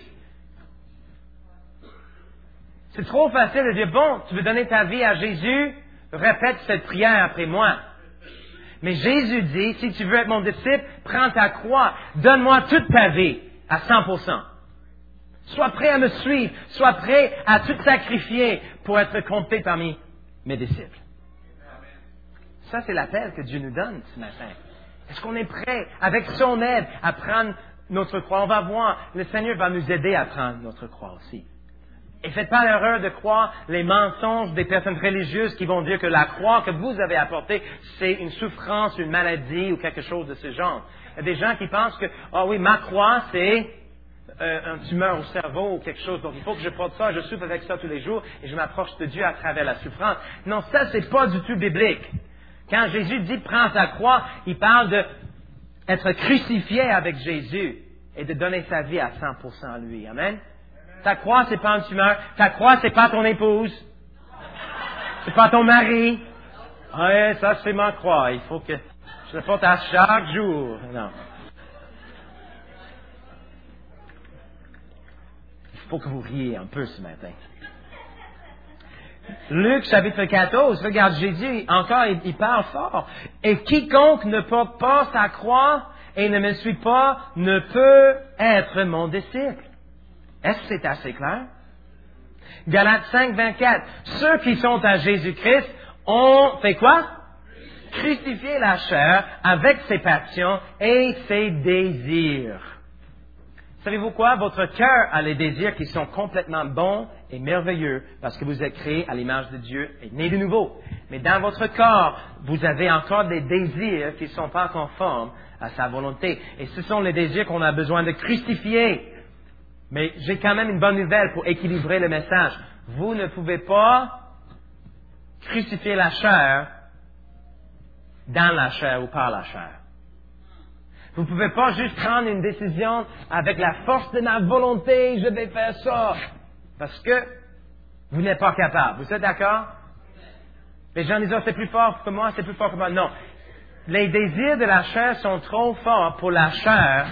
C'est trop facile de dire, bon, tu veux donner ta vie à Jésus, répète cette prière après moi. Mais Jésus dit, si tu veux être mon disciple, prends ta croix, donne-moi toute ta vie à cent pour cent. Sois prêt à me suivre, sois prêt à tout sacrifier pour être compté parmi mes disciples. Ça, c'est l'appel que Dieu nous donne ce matin. Est-ce qu'on est prêt, avec son aide, à prendre notre croix? On va voir, le Seigneur va nous aider à prendre notre croix aussi. Et faites pas l'erreur de croire les mensonges des personnes religieuses qui vont dire que la croix que vous avez apportée, c'est une souffrance, une maladie ou quelque chose de ce genre. Il y a des gens qui pensent que, ah oui, ma croix, c'est euh, un tumeur au cerveau ou quelque chose. Donc, il faut que je porte ça, je souffre avec ça tous les jours et je m'approche de Dieu à travers la souffrance. Non, ça, c'est pas du tout biblique. Quand Jésus dit « prends ta croix », il parle d'être crucifié avec Jésus et de donner sa vie à cent pour cent à lui. Amen? Ta croix, c'est pas une tumeur. Ta croix, c'est pas ton épouse. C'est pas ton mari. Ouais, ça, c'est ma croix. Il faut que je le porte à chaque jour. Non. Il faut que vous riez un peu ce matin. Luc, chapitre quatorze, regarde Jésus, encore, il, il parle fort. Et quiconque ne porte pas sa croix et ne me suit pas ne peut être mon disciple. Est-ce que c'est assez clair? Galates cinq, vingt-quatre. Ceux qui sont à Jésus-Christ ont fait quoi? Crucifié la chair avec ses passions et ses désirs. Savez-vous quoi? Votre cœur a les désirs qui sont complètement bons et merveilleux parce que vous êtes créé à l'image de Dieu et né de nouveau. Mais dans votre corps, vous avez encore des désirs qui ne sont pas conformes à sa volonté. Et ce sont les désirs qu'on a besoin de crucifier. Mais j'ai quand même une bonne nouvelle pour équilibrer le message. Vous ne pouvez pas crucifier la chair dans la chair ou par la chair. Vous ne pouvez pas juste prendre une décision avec la force de ma volonté, je vais faire ça. Parce que vous n'êtes pas capable. Vous êtes d'accord? Les gens disent, oh, c'est plus fort que moi, c'est plus fort que moi. Non. Les désirs de la chair sont trop forts pour la chair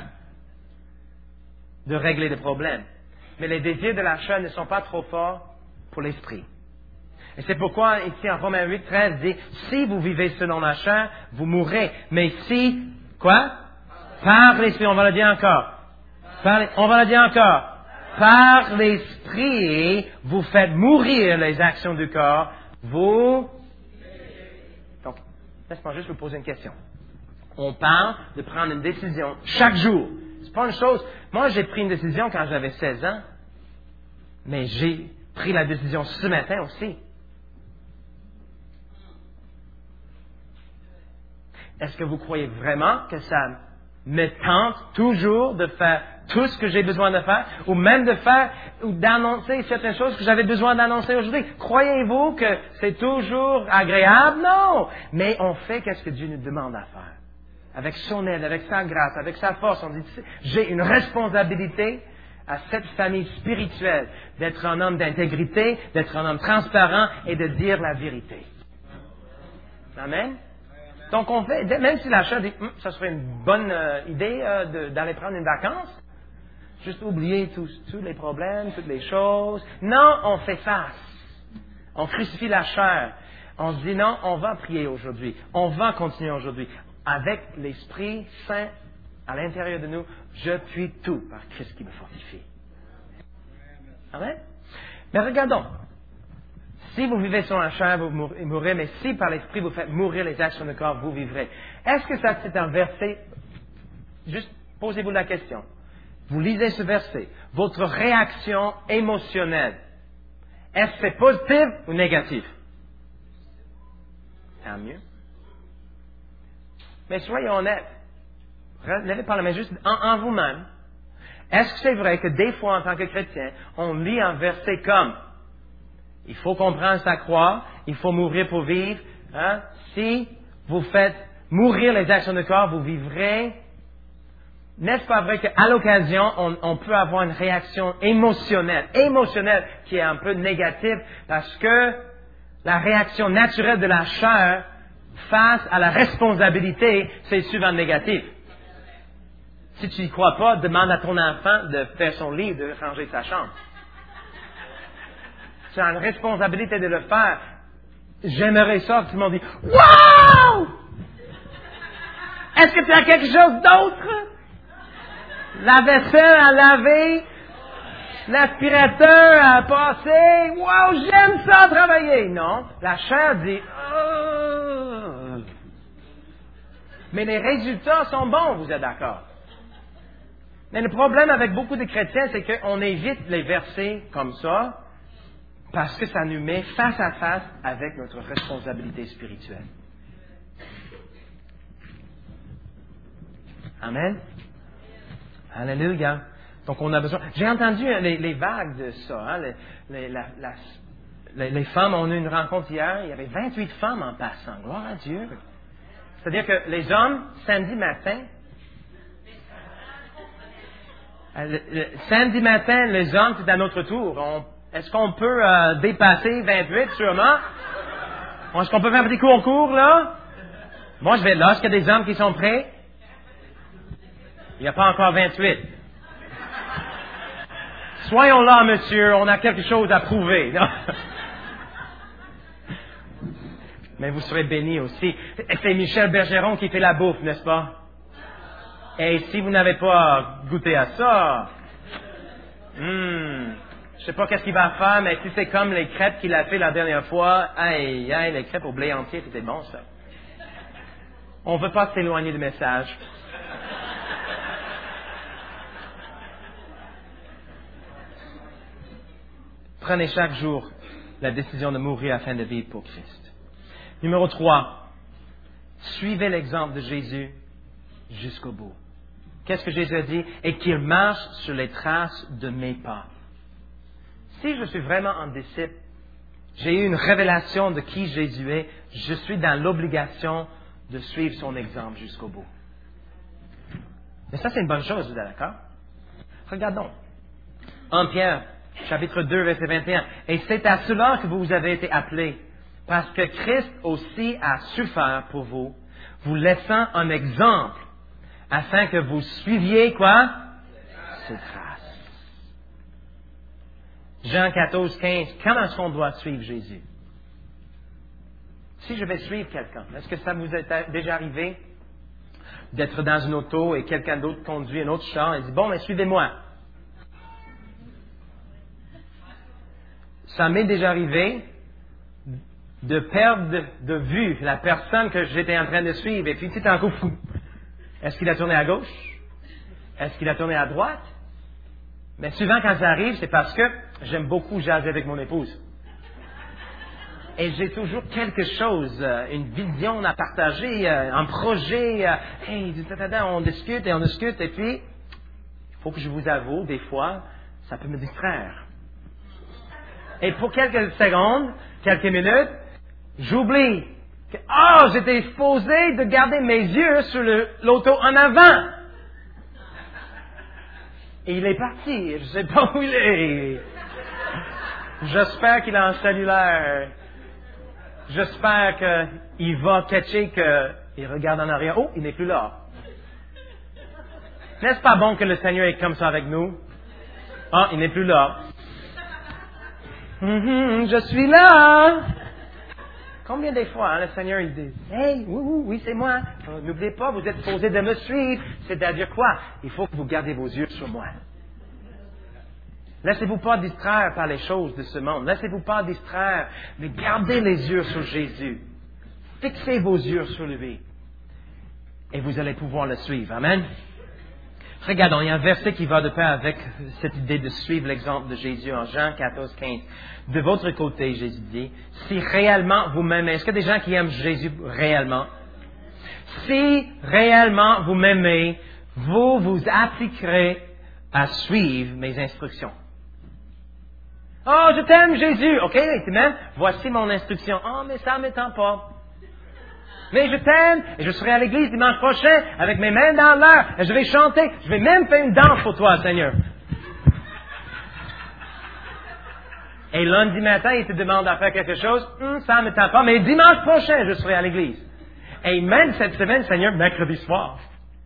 de régler des problèmes. Mais les désirs de la chair ne sont pas trop forts pour l'esprit. Et c'est pourquoi, ici, en Romains huit, treize, dit, si vous vivez selon la chair, vous mourrez. Mais si, quoi? Par l'esprit, on va le dire encore. Par, on va le dire encore. Par l'esprit, vous faites mourir les actions du corps. Vous... Donc, laisse-moi juste vous poser une question. On parle de prendre une décision chaque jour. C'est pas une chose... Moi, j'ai pris une décision quand j'avais seize ans, mais j'ai pris la décision ce matin aussi. Est-ce que vous croyez vraiment que ça me tente toujours de faire tout ce que j'ai besoin de faire, ou même de faire ou d'annoncer certaines choses que j'avais besoin d'annoncer aujourd'hui? Croyez-vous que c'est toujours agréable? Non! Mais on fait qu'est-ce que Dieu nous demande à faire. Avec son aide, avec sa grâce, avec sa force, on dit, j'ai une responsabilité à cette famille spirituelle d'être un homme d'intégrité, d'être un homme transparent et de dire la vérité. Amen? Donc on fait, même si la chair dit, hm, ça serait une bonne euh, idée euh, de, d'aller prendre une vacance, juste oublier tous, tous les problèmes, toutes les choses. Non, on fait face. On crucifie la chair. On se dit, non, on va prier aujourd'hui. On va continuer aujourd'hui. Avec l'Esprit Saint à l'intérieur de nous, je puis tout par Christ qui me fortifie. Amen? Mais regardons. Si vous vivez sur la chair, vous mourrez, mais si par l'Esprit vous faites mourir les actions du corps, vous vivrez. Est-ce que ça, c'est un verset? Juste posez-vous la question. Vous lisez ce verset. Votre réaction émotionnelle, est-ce que c'est positif ou négatif? Tant mieux. Mais soyons honnêtes. Levez par la main juste en, en vous-même. Est-ce que c'est vrai que des fois, en tant que chrétien, on lit un verset comme « Il faut comprendre sa croix, il faut mourir pour vivre. Hein? Si vous faites mourir les actions de corps, vous vivrez. » N'est-ce pas vrai qu'à l'occasion, on, on peut avoir une réaction émotionnelle, émotionnelle qui est un peu négative parce que la réaction naturelle de la chair face à la responsabilité, c'est souvent négatif. Si tu n'y crois pas, demande à ton enfant de faire son lit, de ranger sa chambre. Tu as une responsabilité de le faire. J'aimerais ça que tout le monde dise « Wow! Est-ce que tu as quelque chose d'autre? La vaisselle à laver, l'aspirateur à passer. Wow, j'aime ça travailler! » Non, la chair dit oh. Mais les résultats sont bons, vous êtes d'accord? Mais le problème avec beaucoup de chrétiens, c'est qu'on évite les versets comme ça parce que ça nous met face à face avec notre responsabilité spirituelle. Amen. Alléluia. Donc on a besoin. J'ai entendu les, les vagues de ça. Hein, les, les, la, la, les, les femmes, on a eu une rencontre hier, il y avait vingt-huit femmes en passant. Gloire à Dieu. C'est-à-dire que les hommes, samedi matin, Le, le, samedi matin, les hommes, c'est à notre tour. On, est-ce qu'on peut euh, dépasser vingt-huit, sûrement? Est-ce qu'on peut faire un petit concours, là? Moi, je vais être là. Est-ce qu'il y a des hommes qui sont prêts? Il n'y a pas encore vingt-huit. Soyons là, monsieur. On a quelque chose à prouver. Mais vous serez bénis aussi. C'est Michel Bergeron qui fait la bouffe, n'est-ce pas? Et si vous n'avez pas goûté à ça, hmm, je sais pas qu'est-ce qu'il va faire, mais si c'est comme les crêpes qu'il a fait la dernière fois, aïe, aïe, les crêpes au blé entier, c'était bon, ça. On ne veut pas s'éloigner du message. Prenez chaque jour la décision de mourir afin de vivre pour Christ. Numéro trois, suivez l'exemple de Jésus jusqu'au bout. Qu'est-ce que Jésus a dit? Et qu'il marche sur les traces de mes pas. Si je suis vraiment un disciple, j'ai eu une révélation de qui Jésus est, je suis dans l'obligation de suivre son exemple jusqu'au bout. Mais ça, c'est une bonne chose, vous êtes d'accord? Regardons. En Pierre, chapitre deux, verset vingt et un. Et c'est à cela que vous avez été appelés, parce que Christ aussi a souffert pour vous, vous laissant un exemple, afin que vous suiviez quoi? Ses traces. Jean quatorze, quinze. Comment est-ce qu'on doit suivre Jésus? Si je vais suivre quelqu'un, est-ce que ça vous est déjà arrivé d'être dans une auto et quelqu'un d'autre conduit un autre char et dit, bon, mais suivez-moi. Ça m'est déjà arrivé de perdre de, de vue la personne que j'étais en train de suivre et puis tout en coup, fou. Est-ce qu'il a tourné à gauche? Est-ce qu'il a tourné à droite? Mais souvent, quand ça arrive, c'est parce que j'aime beaucoup jaser avec mon épouse. Et j'ai toujours quelque chose, une vision à partager, un projet. Hey, on discute et on discute. Et puis, il faut que je vous avoue, des fois, ça peut me distraire. Et pour quelques secondes, quelques minutes, j'oublie. Ah, oh, j'étais supposé de garder mes yeux sur le, l'auto en avant. Et il est parti. Je ne sais pas où il est. J'espère qu'il a un cellulaire. J'espère qu'il va catcher qu'il regarde en arrière. Oh, il n'est plus là. N'est-ce pas bon que le Seigneur est comme ça avec nous? Ah, il n'est plus là. Mm-hmm, je suis là. Combien de fois, hein, le Seigneur, il dit, « Hey, oui, oui, oui, c'est moi. N'oubliez pas, vous êtes supposé de me suivre. » C'est-à-dire quoi? Il faut que vous gardez vos yeux sur moi. Laissez-vous pas distraire par les choses de ce monde. Laissez-vous pas distraire, mais gardez les yeux sur Jésus. Fixez vos yeux sur lui. Et vous allez pouvoir le suivre. Amen. Regardons, il y a un verset qui va de pair avec cette idée de suivre l'exemple de Jésus en Jean quatorze, quinze. De votre côté, Jésus dit, si réellement vous m'aimez, est-ce qu'il y a des gens qui aiment Jésus réellement? Si réellement vous m'aimez, vous vous appliquerez à suivre mes instructions. Oh, je t'aime, Jésus. OK, tu m'aimes? Voici mon instruction. Oh, mais ça ne m'étend pas. Mais je t'aime et je serai à l'église dimanche prochain avec mes mains dans l'air et je vais chanter. Je vais même faire une danse pour toi, Seigneur. Et lundi matin, il te demande à faire quelque chose. Hum, ça ne m'étend pas, mais dimanche prochain, je serai à l'église. Et même cette semaine, Seigneur, mercredi soir.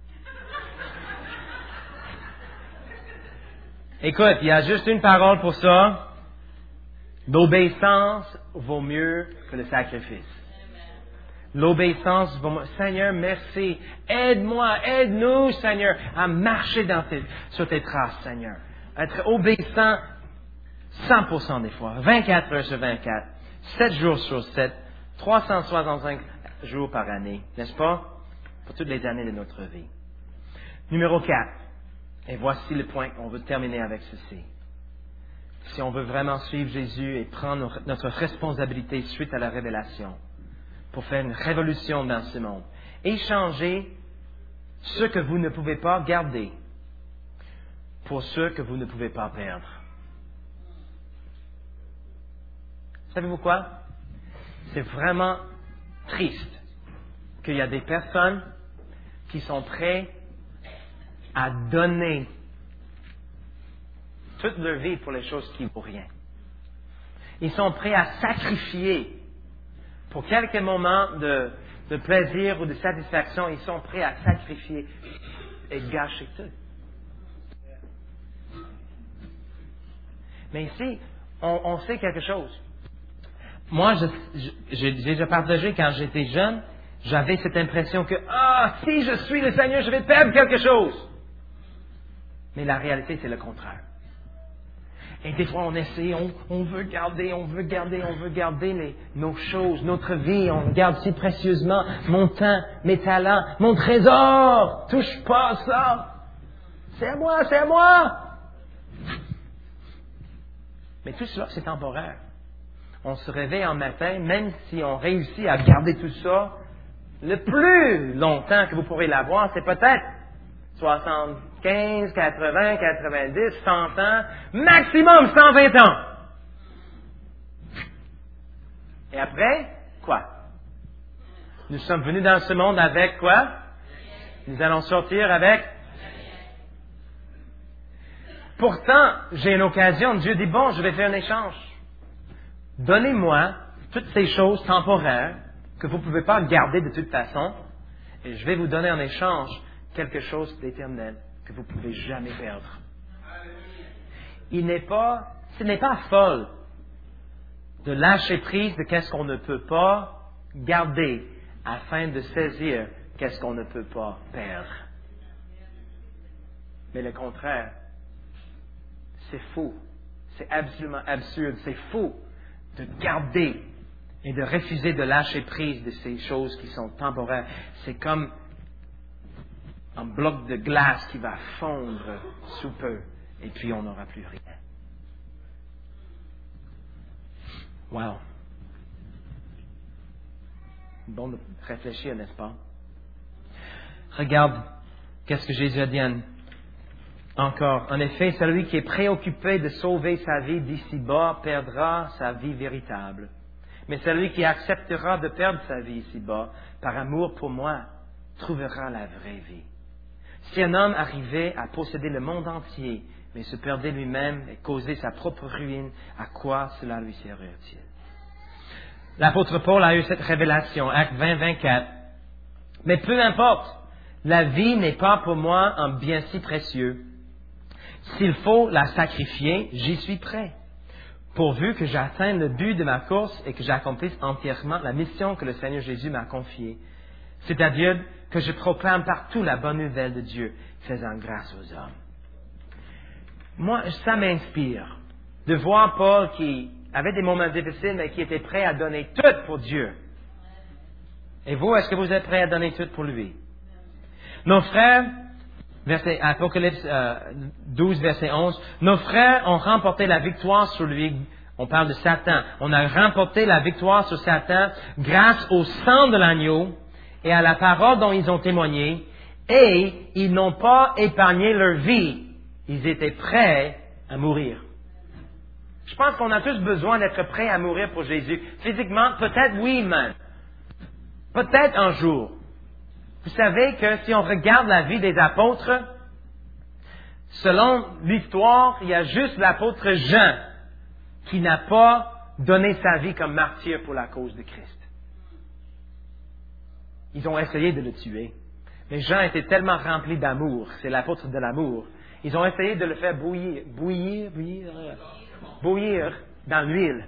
Écoute, il y a juste une parole pour ça. L'obéissance vaut mieux que le sacrifice. L'obéissance vaut mieux. Seigneur, merci. Aide-moi, aide-nous, Seigneur, à marcher dans tes, sur tes traces, Seigneur. Être obéissant cent pour cent des fois. vingt-quatre heures sur vingt-quatre. sept jours sur sept. trois cent soixante-cinq jours par année. N'est-ce pas? Pour toutes les années de notre vie. Numéro quatre. Et voici le point, on veut terminer avec ceci. Si on veut vraiment suivre Jésus et prendre notre responsabilité suite à la révélation pour faire une révolution dans ce monde, échanger ce que vous ne pouvez pas garder pour ce que vous ne pouvez pas perdre. Savez-vous quoi? C'est vraiment triste qu'il y a des personnes qui sont prêtes à donner toute leur vie pour les choses qui ne valent rien. Ils sont prêts à sacrifier pour quelques moments de, de plaisir ou de satisfaction. Ils sont prêts à sacrifier et gâcher tout. Mais ici, on, on sait quelque chose. Moi, je, je, j'ai déjà partagé quand j'étais jeune, j'avais cette impression que, ah, si je suis le Seigneur, je vais perdre quelque chose. Mais la réalité, c'est le contraire. Et des fois, on essaie, on, on veut garder, on veut garder, on veut garder les, nos choses, notre vie, on garde si précieusement mon temps, mes talents, mon trésor. Touche pas à ça. C'est à moi, c'est à moi. Mais tout cela, c'est temporaire. On se réveille en matin, même si on réussit à garder tout ça, le plus longtemps que vous pourrez l'avoir, c'est peut-être soixante-quinze, quatre-vingts, quatre-vingt-dix, cent ans, maximum cent vingt ans. Et après, quoi? Nous sommes venus dans ce monde avec quoi? Nous allons sortir avec? Pourtant, j'ai une occasion. Dieu dit, bon, je vais faire un échange. Donnez-moi toutes ces choses temporaires que vous ne pouvez pas garder de toute façon, et je vais vous donner en échange quelque chose d'éternel que vous ne pouvez jamais perdre. Il n'est pas, ce n'est pas folle de lâcher prise de qu'est-ce qu'on ne peut pas garder afin de saisir qu'est-ce qu'on ne peut pas perdre. Mais le contraire, c'est faux. C'est absolument absurde. C'est faux de garder et de refuser de lâcher prise de ces choses qui sont temporaires. C'est comme un bloc de glace qui va fondre sous peu, et puis on n'aura plus rien. Wow! Bon de réfléchir, n'est-ce pas? Regarde, qu'est-ce que Jésus a dit encore. En effet, celui qui est préoccupé de sauver sa vie d'ici-bas perdra sa vie véritable. Mais celui qui acceptera de perdre sa vie ici-bas, par amour pour moi, trouvera la vraie vie. Si un homme arrivait à posséder le monde entier, mais se perdait lui-même et causait sa propre ruine, à quoi cela lui servirait-il? L'apôtre Paul a eu cette révélation, Actes vingt, vingt-quatre. Mais peu importe, la vie n'est pas pour moi un bien si précieux. S'il faut la sacrifier, j'y suis prêt, pourvu que j'atteigne le but de ma course et que j'accomplisse entièrement la mission que le Seigneur Jésus m'a confiée, c'est-à-dire que je proclame partout la bonne nouvelle de Dieu, faisant grâce aux hommes. Moi, ça m'inspire de voir Paul qui avait des moments difficiles, mais qui était prêt à donner tout pour Dieu. Et vous, est-ce que vous êtes prêts à donner tout pour lui? Nos frères, verset, Apocalypse euh, douze, verset onze, nos frères ont remporté la victoire sur lui. On parle de Satan. On a remporté la victoire sur Satan grâce au sang de l'agneau et à la parole dont ils ont témoigné, et ils n'ont pas épargné leur vie. Ils étaient prêts à mourir. Je pense qu'on a tous besoin d'être prêts à mourir pour Jésus. Physiquement, peut-être oui, même. Peut-être un jour. Vous savez que si on regarde la vie des apôtres, selon l'histoire, il y a juste l'apôtre Jean qui n'a pas donné sa vie comme martyr pour la cause de Christ. Ils ont essayé de le tuer. Mais Jean était tellement rempli d'amour, c'est l'apôtre de l'amour. Ils ont essayé de le faire bouillir, bouillir, bouillir, bouillir dans l'huile.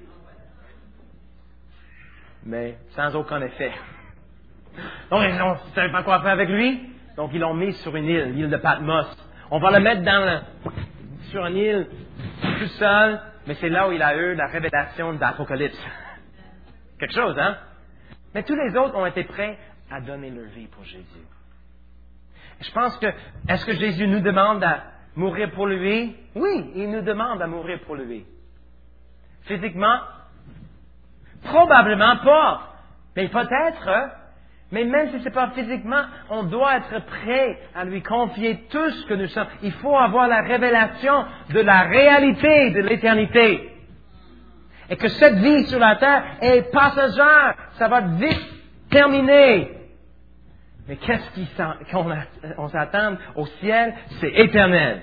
Mais sans aucun effet. Donc, ils ne savaient pas quoi faire avec lui. Donc, ils l'ont mis sur une île, l'île de Patmos. On va le mettre dans le, sur une île, tout seul, mais c'est là où il a eu la révélation d'Apocalypse. Quelque chose, hein? Mais tous les autres ont été prêts à donner leur vie pour Jésus. Je pense que, est-ce que Jésus nous demande à mourir pour lui? Oui, il nous demande à mourir pour lui. Physiquement? Probablement pas. Mais peut-être, mais même si ce n'est pas physiquement, on doit être prêt à lui confier tout ce que nous sommes. Il faut avoir la révélation de la réalité de l'éternité. Et que cette vie sur la terre est passagère. Ça va vite terminer. Mais qu'est-ce qu'on s'attend au ciel? C'est éternel.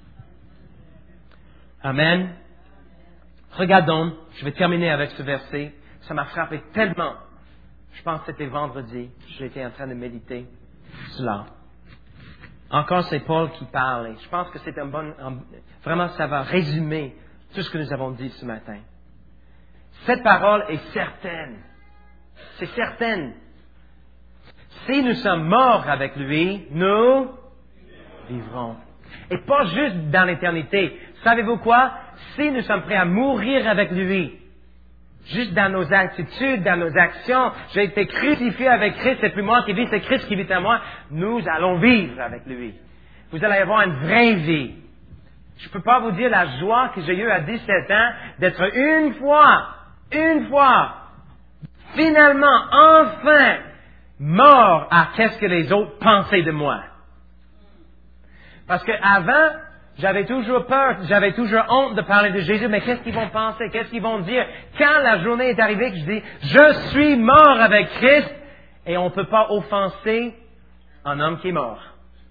Amen. Regardons, je vais terminer avec ce verset. Ça m'a frappé tellement. Je pense que c'était vendredi. J'étais en train de méditer cela. Encore, c'est Paul qui parle. Et je pense que c'est un bon... Un, vraiment, ça va résumer tout ce que nous avons dit ce matin. Cette parole est certaine. C'est certaine. Si nous sommes morts avec lui, nous vivrons. Et pas juste dans l'éternité. Savez-vous quoi? Si nous sommes prêts à mourir avec lui, juste dans nos attitudes, dans nos actions, j'ai été crucifié avec Christ, c'est plus moi qui vis, c'est Christ qui vit en moi, nous allons vivre avec lui. Vous allez avoir une vraie vie. Je ne peux pas vous dire la joie que j'ai eue à dix-sept ans d'être une fois, une fois, finalement, enfin, mort à qu'est-ce que les autres pensaient de moi. Parce qu'avant, j'avais toujours peur, j'avais toujours honte de parler de Jésus, mais qu'est-ce qu'ils vont penser, qu'est-ce qu'ils vont dire? Quand la journée est arrivée que je dis, je suis mort avec Christ, et on ne peut pas offenser un homme qui est mort.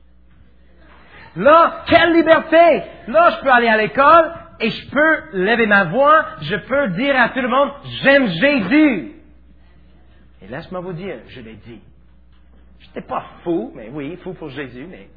Là, quelle liberté! Là, je peux aller à l'école, et je peux lever ma voix, je peux dire à tout le monde, j'aime Jésus. Et laisse-moi vous dire, je l'ai dit. Je n'étais pas fou, mais oui, fou pour Jésus, mais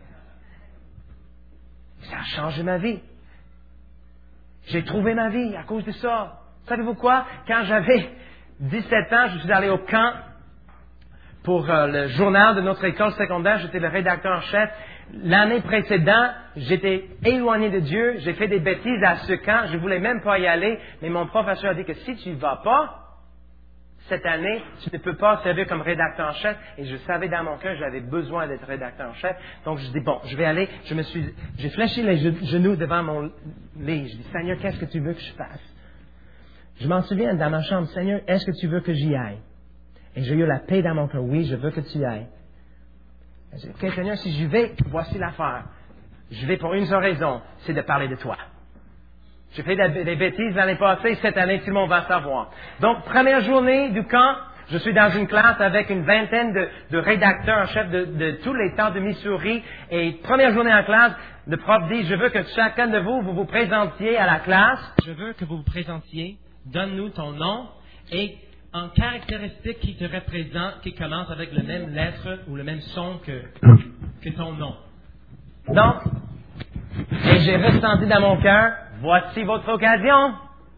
ça a changé ma vie. J'ai trouvé ma vie à cause de ça. Savez-vous quoi? Quand j'avais dix-sept ans, je suis allé au camp pour euh, le journal de notre école secondaire. J'étais le rédacteur en chef. L'année précédente, j'étais éloigné de Dieu. J'ai fait des bêtises à ce camp. Je voulais même pas y aller. Mais mon professeur a dit que si tu ne vas pas, cette année, tu ne peux pas servir comme rédacteur en chef. Et je savais dans mon cœur que j'avais besoin d'être rédacteur en chef. Donc, je dis, bon, je vais aller. Je me suis, j'ai fléchi les genoux devant mon lit. Je dis, Seigneur, qu'est-ce que tu veux que je fasse? Je m'en souviens dans ma chambre, Seigneur, est-ce que tu veux que j'y aille? Et j'ai eu la paix dans mon cœur. Oui, je veux que tu y ailles. Je dis, OK, Seigneur, si j'y vais, voici l'affaire. Je vais pour une seule raison, c'est de parler de toi. J'ai fait des bêtises l'année passée, cette année, tout le monde va savoir. Donc, première journée du camp, je suis dans une classe avec une vingtaine de, de rédacteurs en chef de, de tous les temps de Missouri. Et première journée en classe, le prof dit, je veux que chacun de vous, vous vous présentiez à la classe. Je veux que vous vous présentiez. Donne-nous ton nom et un caractéristique qui te représente, qui commence avec la même lettre ou le même son que, que ton nom. Donc, et j'ai ressenti dans mon cœur, voici votre occasion.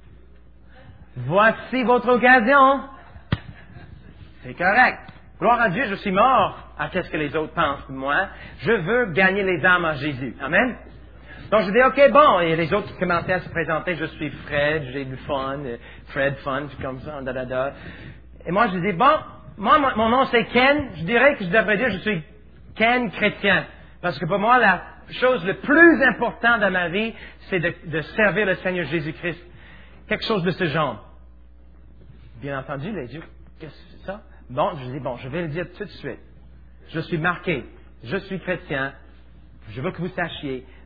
Voici votre occasion. C'est correct. Gloire à Dieu, je suis mort à qu'est-ce que les autres pensent de moi. Je veux gagner les âmes à Jésus. Amen. Donc je dis, OK, bon. Et les autres qui commençaient à se présenter, je suis Fred, j'ai du fun, Fred fun, puis comme ça, da, da, da. Et moi, je dis, bon, moi, mon nom c'est Ken. Je dirais que je devrais dire, je suis Ken chrétien. Parce que pour moi, la chose le plus importante dans ma vie, c'est de, de servir le Seigneur Jésus-Christ. Quelque chose de ce genre. Bien entendu, les dieux, qu'est-ce que c'est ça? Bon, je dis, bon, je vais le dire tout de suite. Je suis marqué. Je suis chrétien. Je veux que vous sachiez.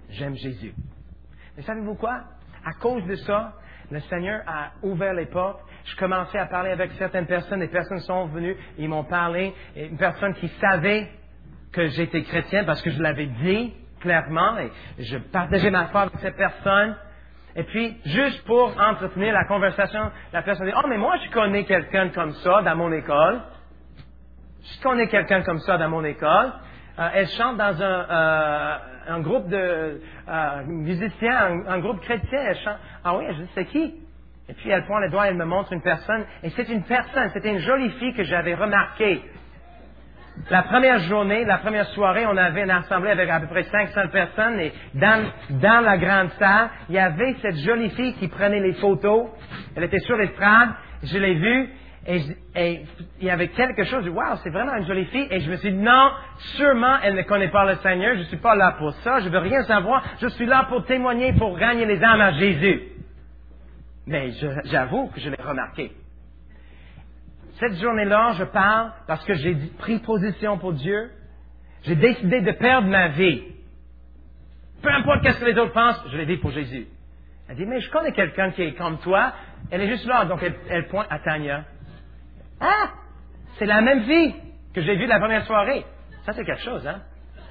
j'aime Jésus. Mais savez-vous quoi? À cause de ça, le Seigneur a ouvert les portes. Je commençais à parler avec certaines personnes. Des personnes sont venues, ils m'ont parlé. Et une personne qui savait que j'étais chrétien parce que je l'avais dit clairement et je partageais ma foi avec cette personne. Et puis, juste pour entretenir la conversation, la personne dit, « Oh, mais moi, je connais quelqu'un comme ça dans mon école. Je connais quelqu'un comme ça dans mon école. Euh, elle chante dans un, euh, un groupe de euh, musiciens, un, un groupe chrétien. Elle chante. Ah oui, je dis, c'est qui? Et puis, elle pointe le doigt, elle me montre une personne. Et c'est une personne, c'était une jolie fille que j'avais remarquée. La première journée, la première soirée, on avait une assemblée avec à peu près cinq cents personnes et dans, dans la grande salle, il y avait cette jolie fille qui prenait les photos. Elle était sur l'estrade, je l'ai vue et, je, et il y avait quelque chose, je dis, wow, c'est vraiment une jolie fille. Et je me suis dit, non, sûrement elle ne connaît pas le Seigneur, je ne suis pas là pour ça, je veux rien savoir, je suis là pour témoigner, pour gagner les âmes à Jésus. Mais je, j'avoue que je l'ai remarqué. Cette journée-là, je parle parce que j'ai pris position pour Dieu. J'ai décidé de perdre ma vie. Peu importe ce que les autres pensent, je l'ai dit pour Jésus. Elle dit, mais je connais quelqu'un qui est comme toi. Elle est juste là. Donc, elle, elle pointe à Tania. Ah! C'est la même fille que j'ai vue la première soirée. Ça, c'est quelque chose, hein?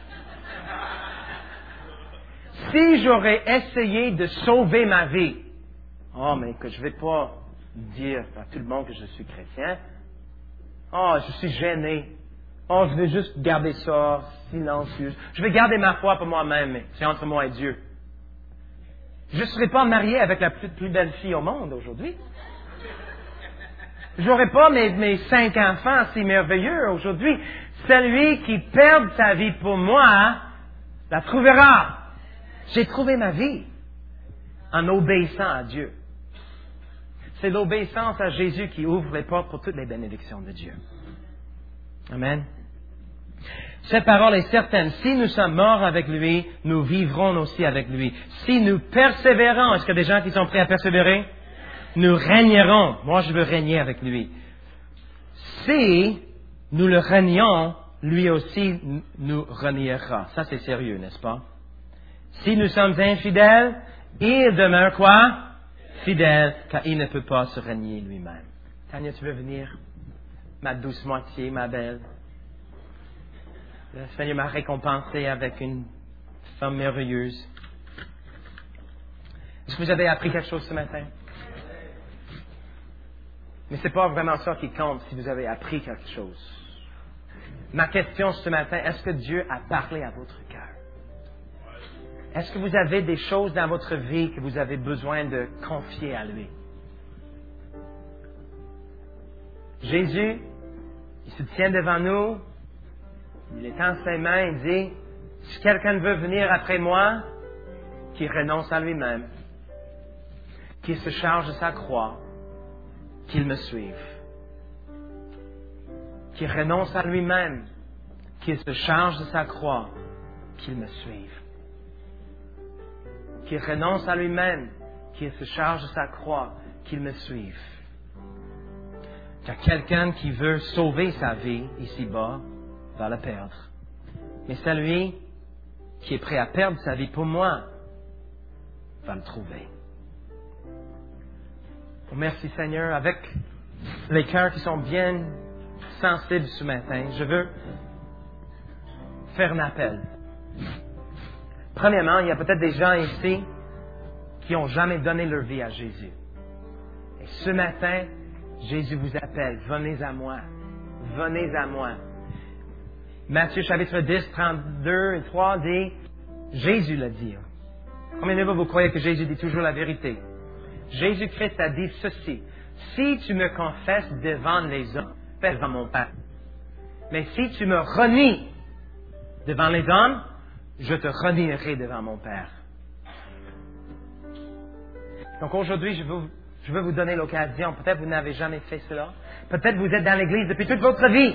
Si j'aurais essayé de sauver ma vie, oh, mais que je vais pas dire à tout le monde que je suis chrétien. Oh, je suis gêné. Oh, je vais juste garder ça silencieux. Je vais garder ma foi pour moi-même, mais c'est entre moi et Dieu. Je ne serai pas marié avec la plus, plus belle fille au monde aujourd'hui. Je n'aurai pas mes, mes cinq enfants si merveilleux aujourd'hui. Celui qui perd sa vie pour moi la trouvera. J'ai trouvé ma vie en obéissant à Dieu. C'est l'obéissance à Jésus qui ouvre les portes pour toutes les bénédictions de Dieu. Amen. Cette parole est certaine. Si nous sommes morts avec lui, nous vivrons aussi avec lui. Si nous persévérons, est-ce qu'il y a des gens qui sont prêts à persévérer? Nous régnerons. Moi, je veux régner avec lui. Si nous le régnons, lui aussi nous reniera. Ça, c'est sérieux, n'est-ce pas? Si nous sommes infidèles, il demeure quoi? Fidèle, car il ne peut pas se régner lui-même. Tania, tu veux venir? Ma douce moitié, ma belle. Le Seigneur m'a récompensé avec une femme merveilleuse. Est-ce que vous avez appris quelque chose ce matin? Mais ce n'est pas vraiment ça qui compte si vous avez appris quelque chose. Ma question ce matin, est-ce que Dieu a parlé à votre cœur? Est-ce que vous avez des choses dans votre vie que vous avez besoin de confier à lui? Jésus, il se tient devant nous, il étend ses mains, il dit, si quelqu'un veut venir après moi, qu'il renonce à lui-même, qu'il se charge de sa croix, qu'il me suive. Qu'il renonce à lui-même, qu'il se charge de sa croix, qu'il me suive. Qu'il renonce à lui-même, qu'il se charge de sa croix, qu'il me suive. Car quelqu'un qui veut sauver sa vie ici-bas va la perdre. Mais celui qui est prêt à perdre sa vie pour moi va le trouver. Oh, merci Seigneur, avec les cœurs qui sont bien sensibles ce matin, je veux faire un appel. Premièrement, il y a peut-être des gens ici qui n'ont jamais donné leur vie à Jésus. Et ce matin, Jésus vous appelle. Venez à moi. Venez à moi. Matthieu chapitre dix, trente-deux et trois dit, Jésus l'a dit. Combien de vous, vous croyez que Jésus dit toujours la vérité? Jésus-Christ a dit ceci. Si tu me confesses devant les hommes, fais devant mon Père. Mais si tu me renies devant les hommes, je te renierai devant mon Père. Donc aujourd'hui, je veux, je veux vous donner l'occasion. Peut-être vous n'avez jamais fait cela. Peut-être vous êtes dans l'Église depuis toute votre vie.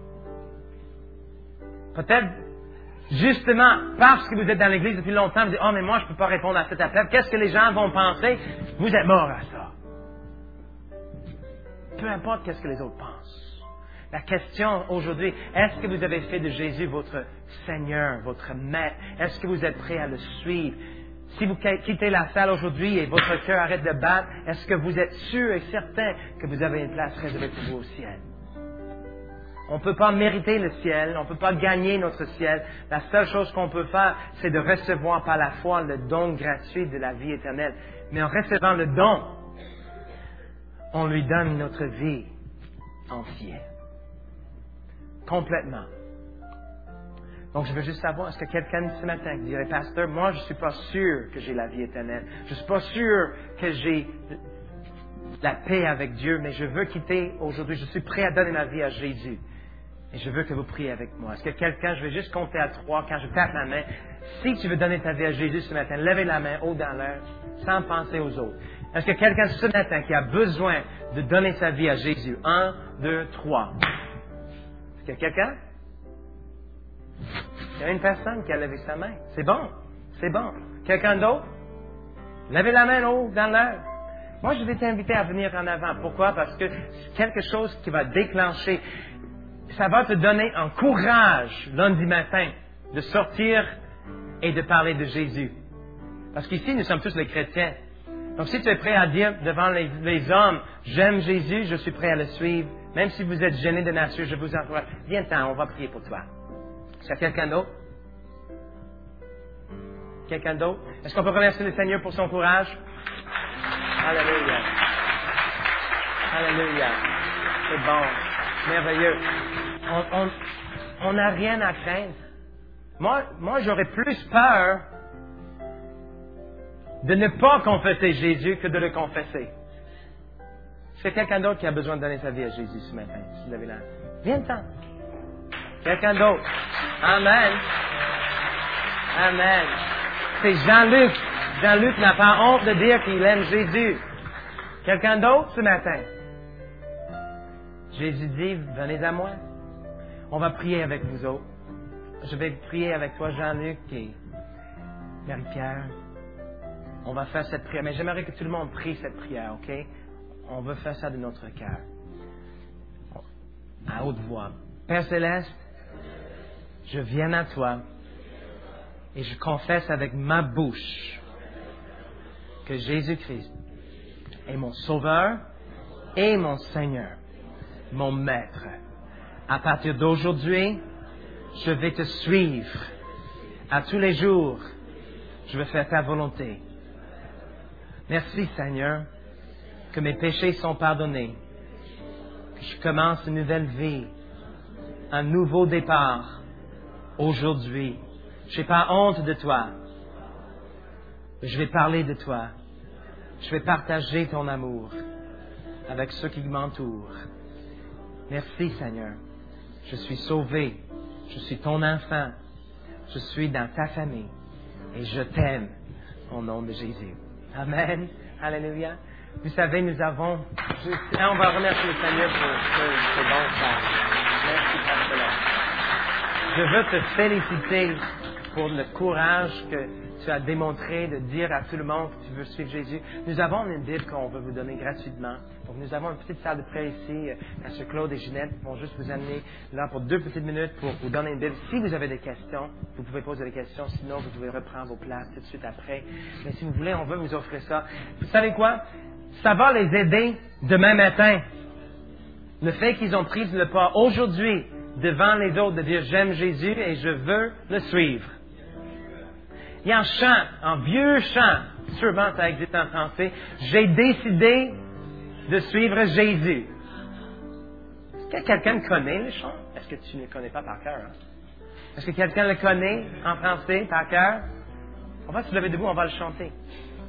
Peut-être, justement, parce que vous êtes dans l'Église depuis longtemps, vous dites, oh, mais moi, je ne peux pas répondre à cet appel. Qu'est-ce que les gens vont penser? Vous êtes mort à ça. Peu importe qu'est-ce que les autres pensent. La question aujourd'hui, est-ce que vous avez fait de Jésus votre Seigneur, votre Maître? Est-ce que vous êtes prêt à le suivre? Si vous quittez la salle aujourd'hui et votre cœur arrête de battre, est-ce que vous êtes sûr et certain que vous avez une place réservée pour vous au ciel? On ne peut pas mériter le ciel, on ne peut pas gagner notre ciel. La seule chose qu'on peut faire, c'est de recevoir par la foi le don gratuit de la vie éternelle. Mais en recevant le don, on lui donne notre vie entière. Complètement. Donc, je veux juste savoir, est-ce que quelqu'un ce matin qui dirait, Pasteur, moi, je ne suis pas sûr que j'ai la vie éternelle. Je ne suis pas sûr que j'ai la paix avec Dieu, mais je veux quitter aujourd'hui. Je suis prêt à donner ma vie à Jésus. Et je veux que vous priez avec moi. Est-ce que quelqu'un, je vais juste compter à trois, quand je tape ma main, si tu veux donner ta vie à Jésus ce matin, levez la main haut dans l'air, sans penser aux autres. Est-ce que quelqu'un ce matin qui a besoin de donner sa vie à Jésus? Un, deux, trois. Est-ce qu'il y a quelqu'un? Il y a une personne qui a levé sa main. C'est bon. C'est bon. Quelqu'un d'autre? Levez la main haut dans l'air. Moi, je vais t'inviter à venir en avant. Pourquoi? Parce que c'est quelque chose qui va déclencher. Ça va te donner un courage lundi matin de sortir et de parler de Jésus. Parce qu'ici, nous sommes tous les chrétiens. Donc, si tu es prêt à dire devant les, les hommes, j'aime Jésus, je suis prêt à le suivre, même si vous êtes gêné de nature, je vous encourage. Viens-t'en, on va prier pour toi. Est-ce qu'il y a quelqu'un d'autre? Quelqu'un d'autre? Est-ce qu'on peut remercier le Seigneur pour son courage? Alléluia. Alléluia. C'est bon. Merveilleux. On n'a rien à craindre. Moi, moi, j'aurais plus peur de ne pas confesser Jésus que de le confesser. Est-ce qu'il y a quelqu'un d'autre qui a besoin de donner sa vie à Jésus ce matin? Si vous l'avez là. Viens-t'en. Quelqu'un d'autre. Amen. Amen. C'est Jean-Luc. Jean-Luc n'a pas honte de dire qu'il aime Jésus. Quelqu'un d'autre ce matin? Jésus dit, venez à moi. On va prier avec vous autres. Je vais prier avec toi, Jean-Luc et Marie-Pierre. On va faire cette prière. Mais j'aimerais que tout le monde prie cette prière, OK? On veut faire ça de notre cœur. À haute voix. Père Céleste, je viens à toi et je confesse avec ma bouche que Jésus-Christ est mon Sauveur et mon Seigneur, mon Maître. À partir d'aujourd'hui, je vais te suivre. À tous les jours, je vais faire ta volonté. Merci, Seigneur, que mes péchés sont pardonnés, que je commence une nouvelle vie, un nouveau départ, aujourd'hui. Je n'ai pas honte de toi. Je vais parler de toi. Je vais partager ton amour avec ceux qui m'entourent. Merci, Seigneur. Je suis sauvé. Je suis ton enfant. Je suis dans ta famille. Et je t'aime au nom de Jésus. Amen. Alléluia. Vous savez, nous avons... Juste... On va remercier le Seigneur pour ce bon temps. Merci pour cela. Je veux te féliciter pour le courage que tu as démontré de dire à tout le monde que tu veux suivre Jésus. Nous avons une Bible qu'on veut vous donner gratuitement. Donc, nous avons une petite salle de prêt ici. M. Claude et Ginette vont juste vous amener là pour deux petites minutes pour vous donner une Bible. Si vous avez des questions, vous pouvez poser des questions. Sinon, vous pouvez reprendre vos places tout de suite après. Mais si vous voulez, on veut vous offrir ça. Vous savez quoi? Ça va les aider demain matin. Le fait qu'ils ont pris le pas aujourd'hui devant les autres de dire j'aime Jésus et je veux le suivre. Il y a un chant, un vieux chant, sûrement ça existe en français, j'ai décidé de suivre Jésus. Est-ce que quelqu'un connaît le chant? Est-ce que tu ne le connais pas par cœur? Hein? Est-ce que quelqu'un le connaît en français par cœur? On va se lever debout, on va le chanter.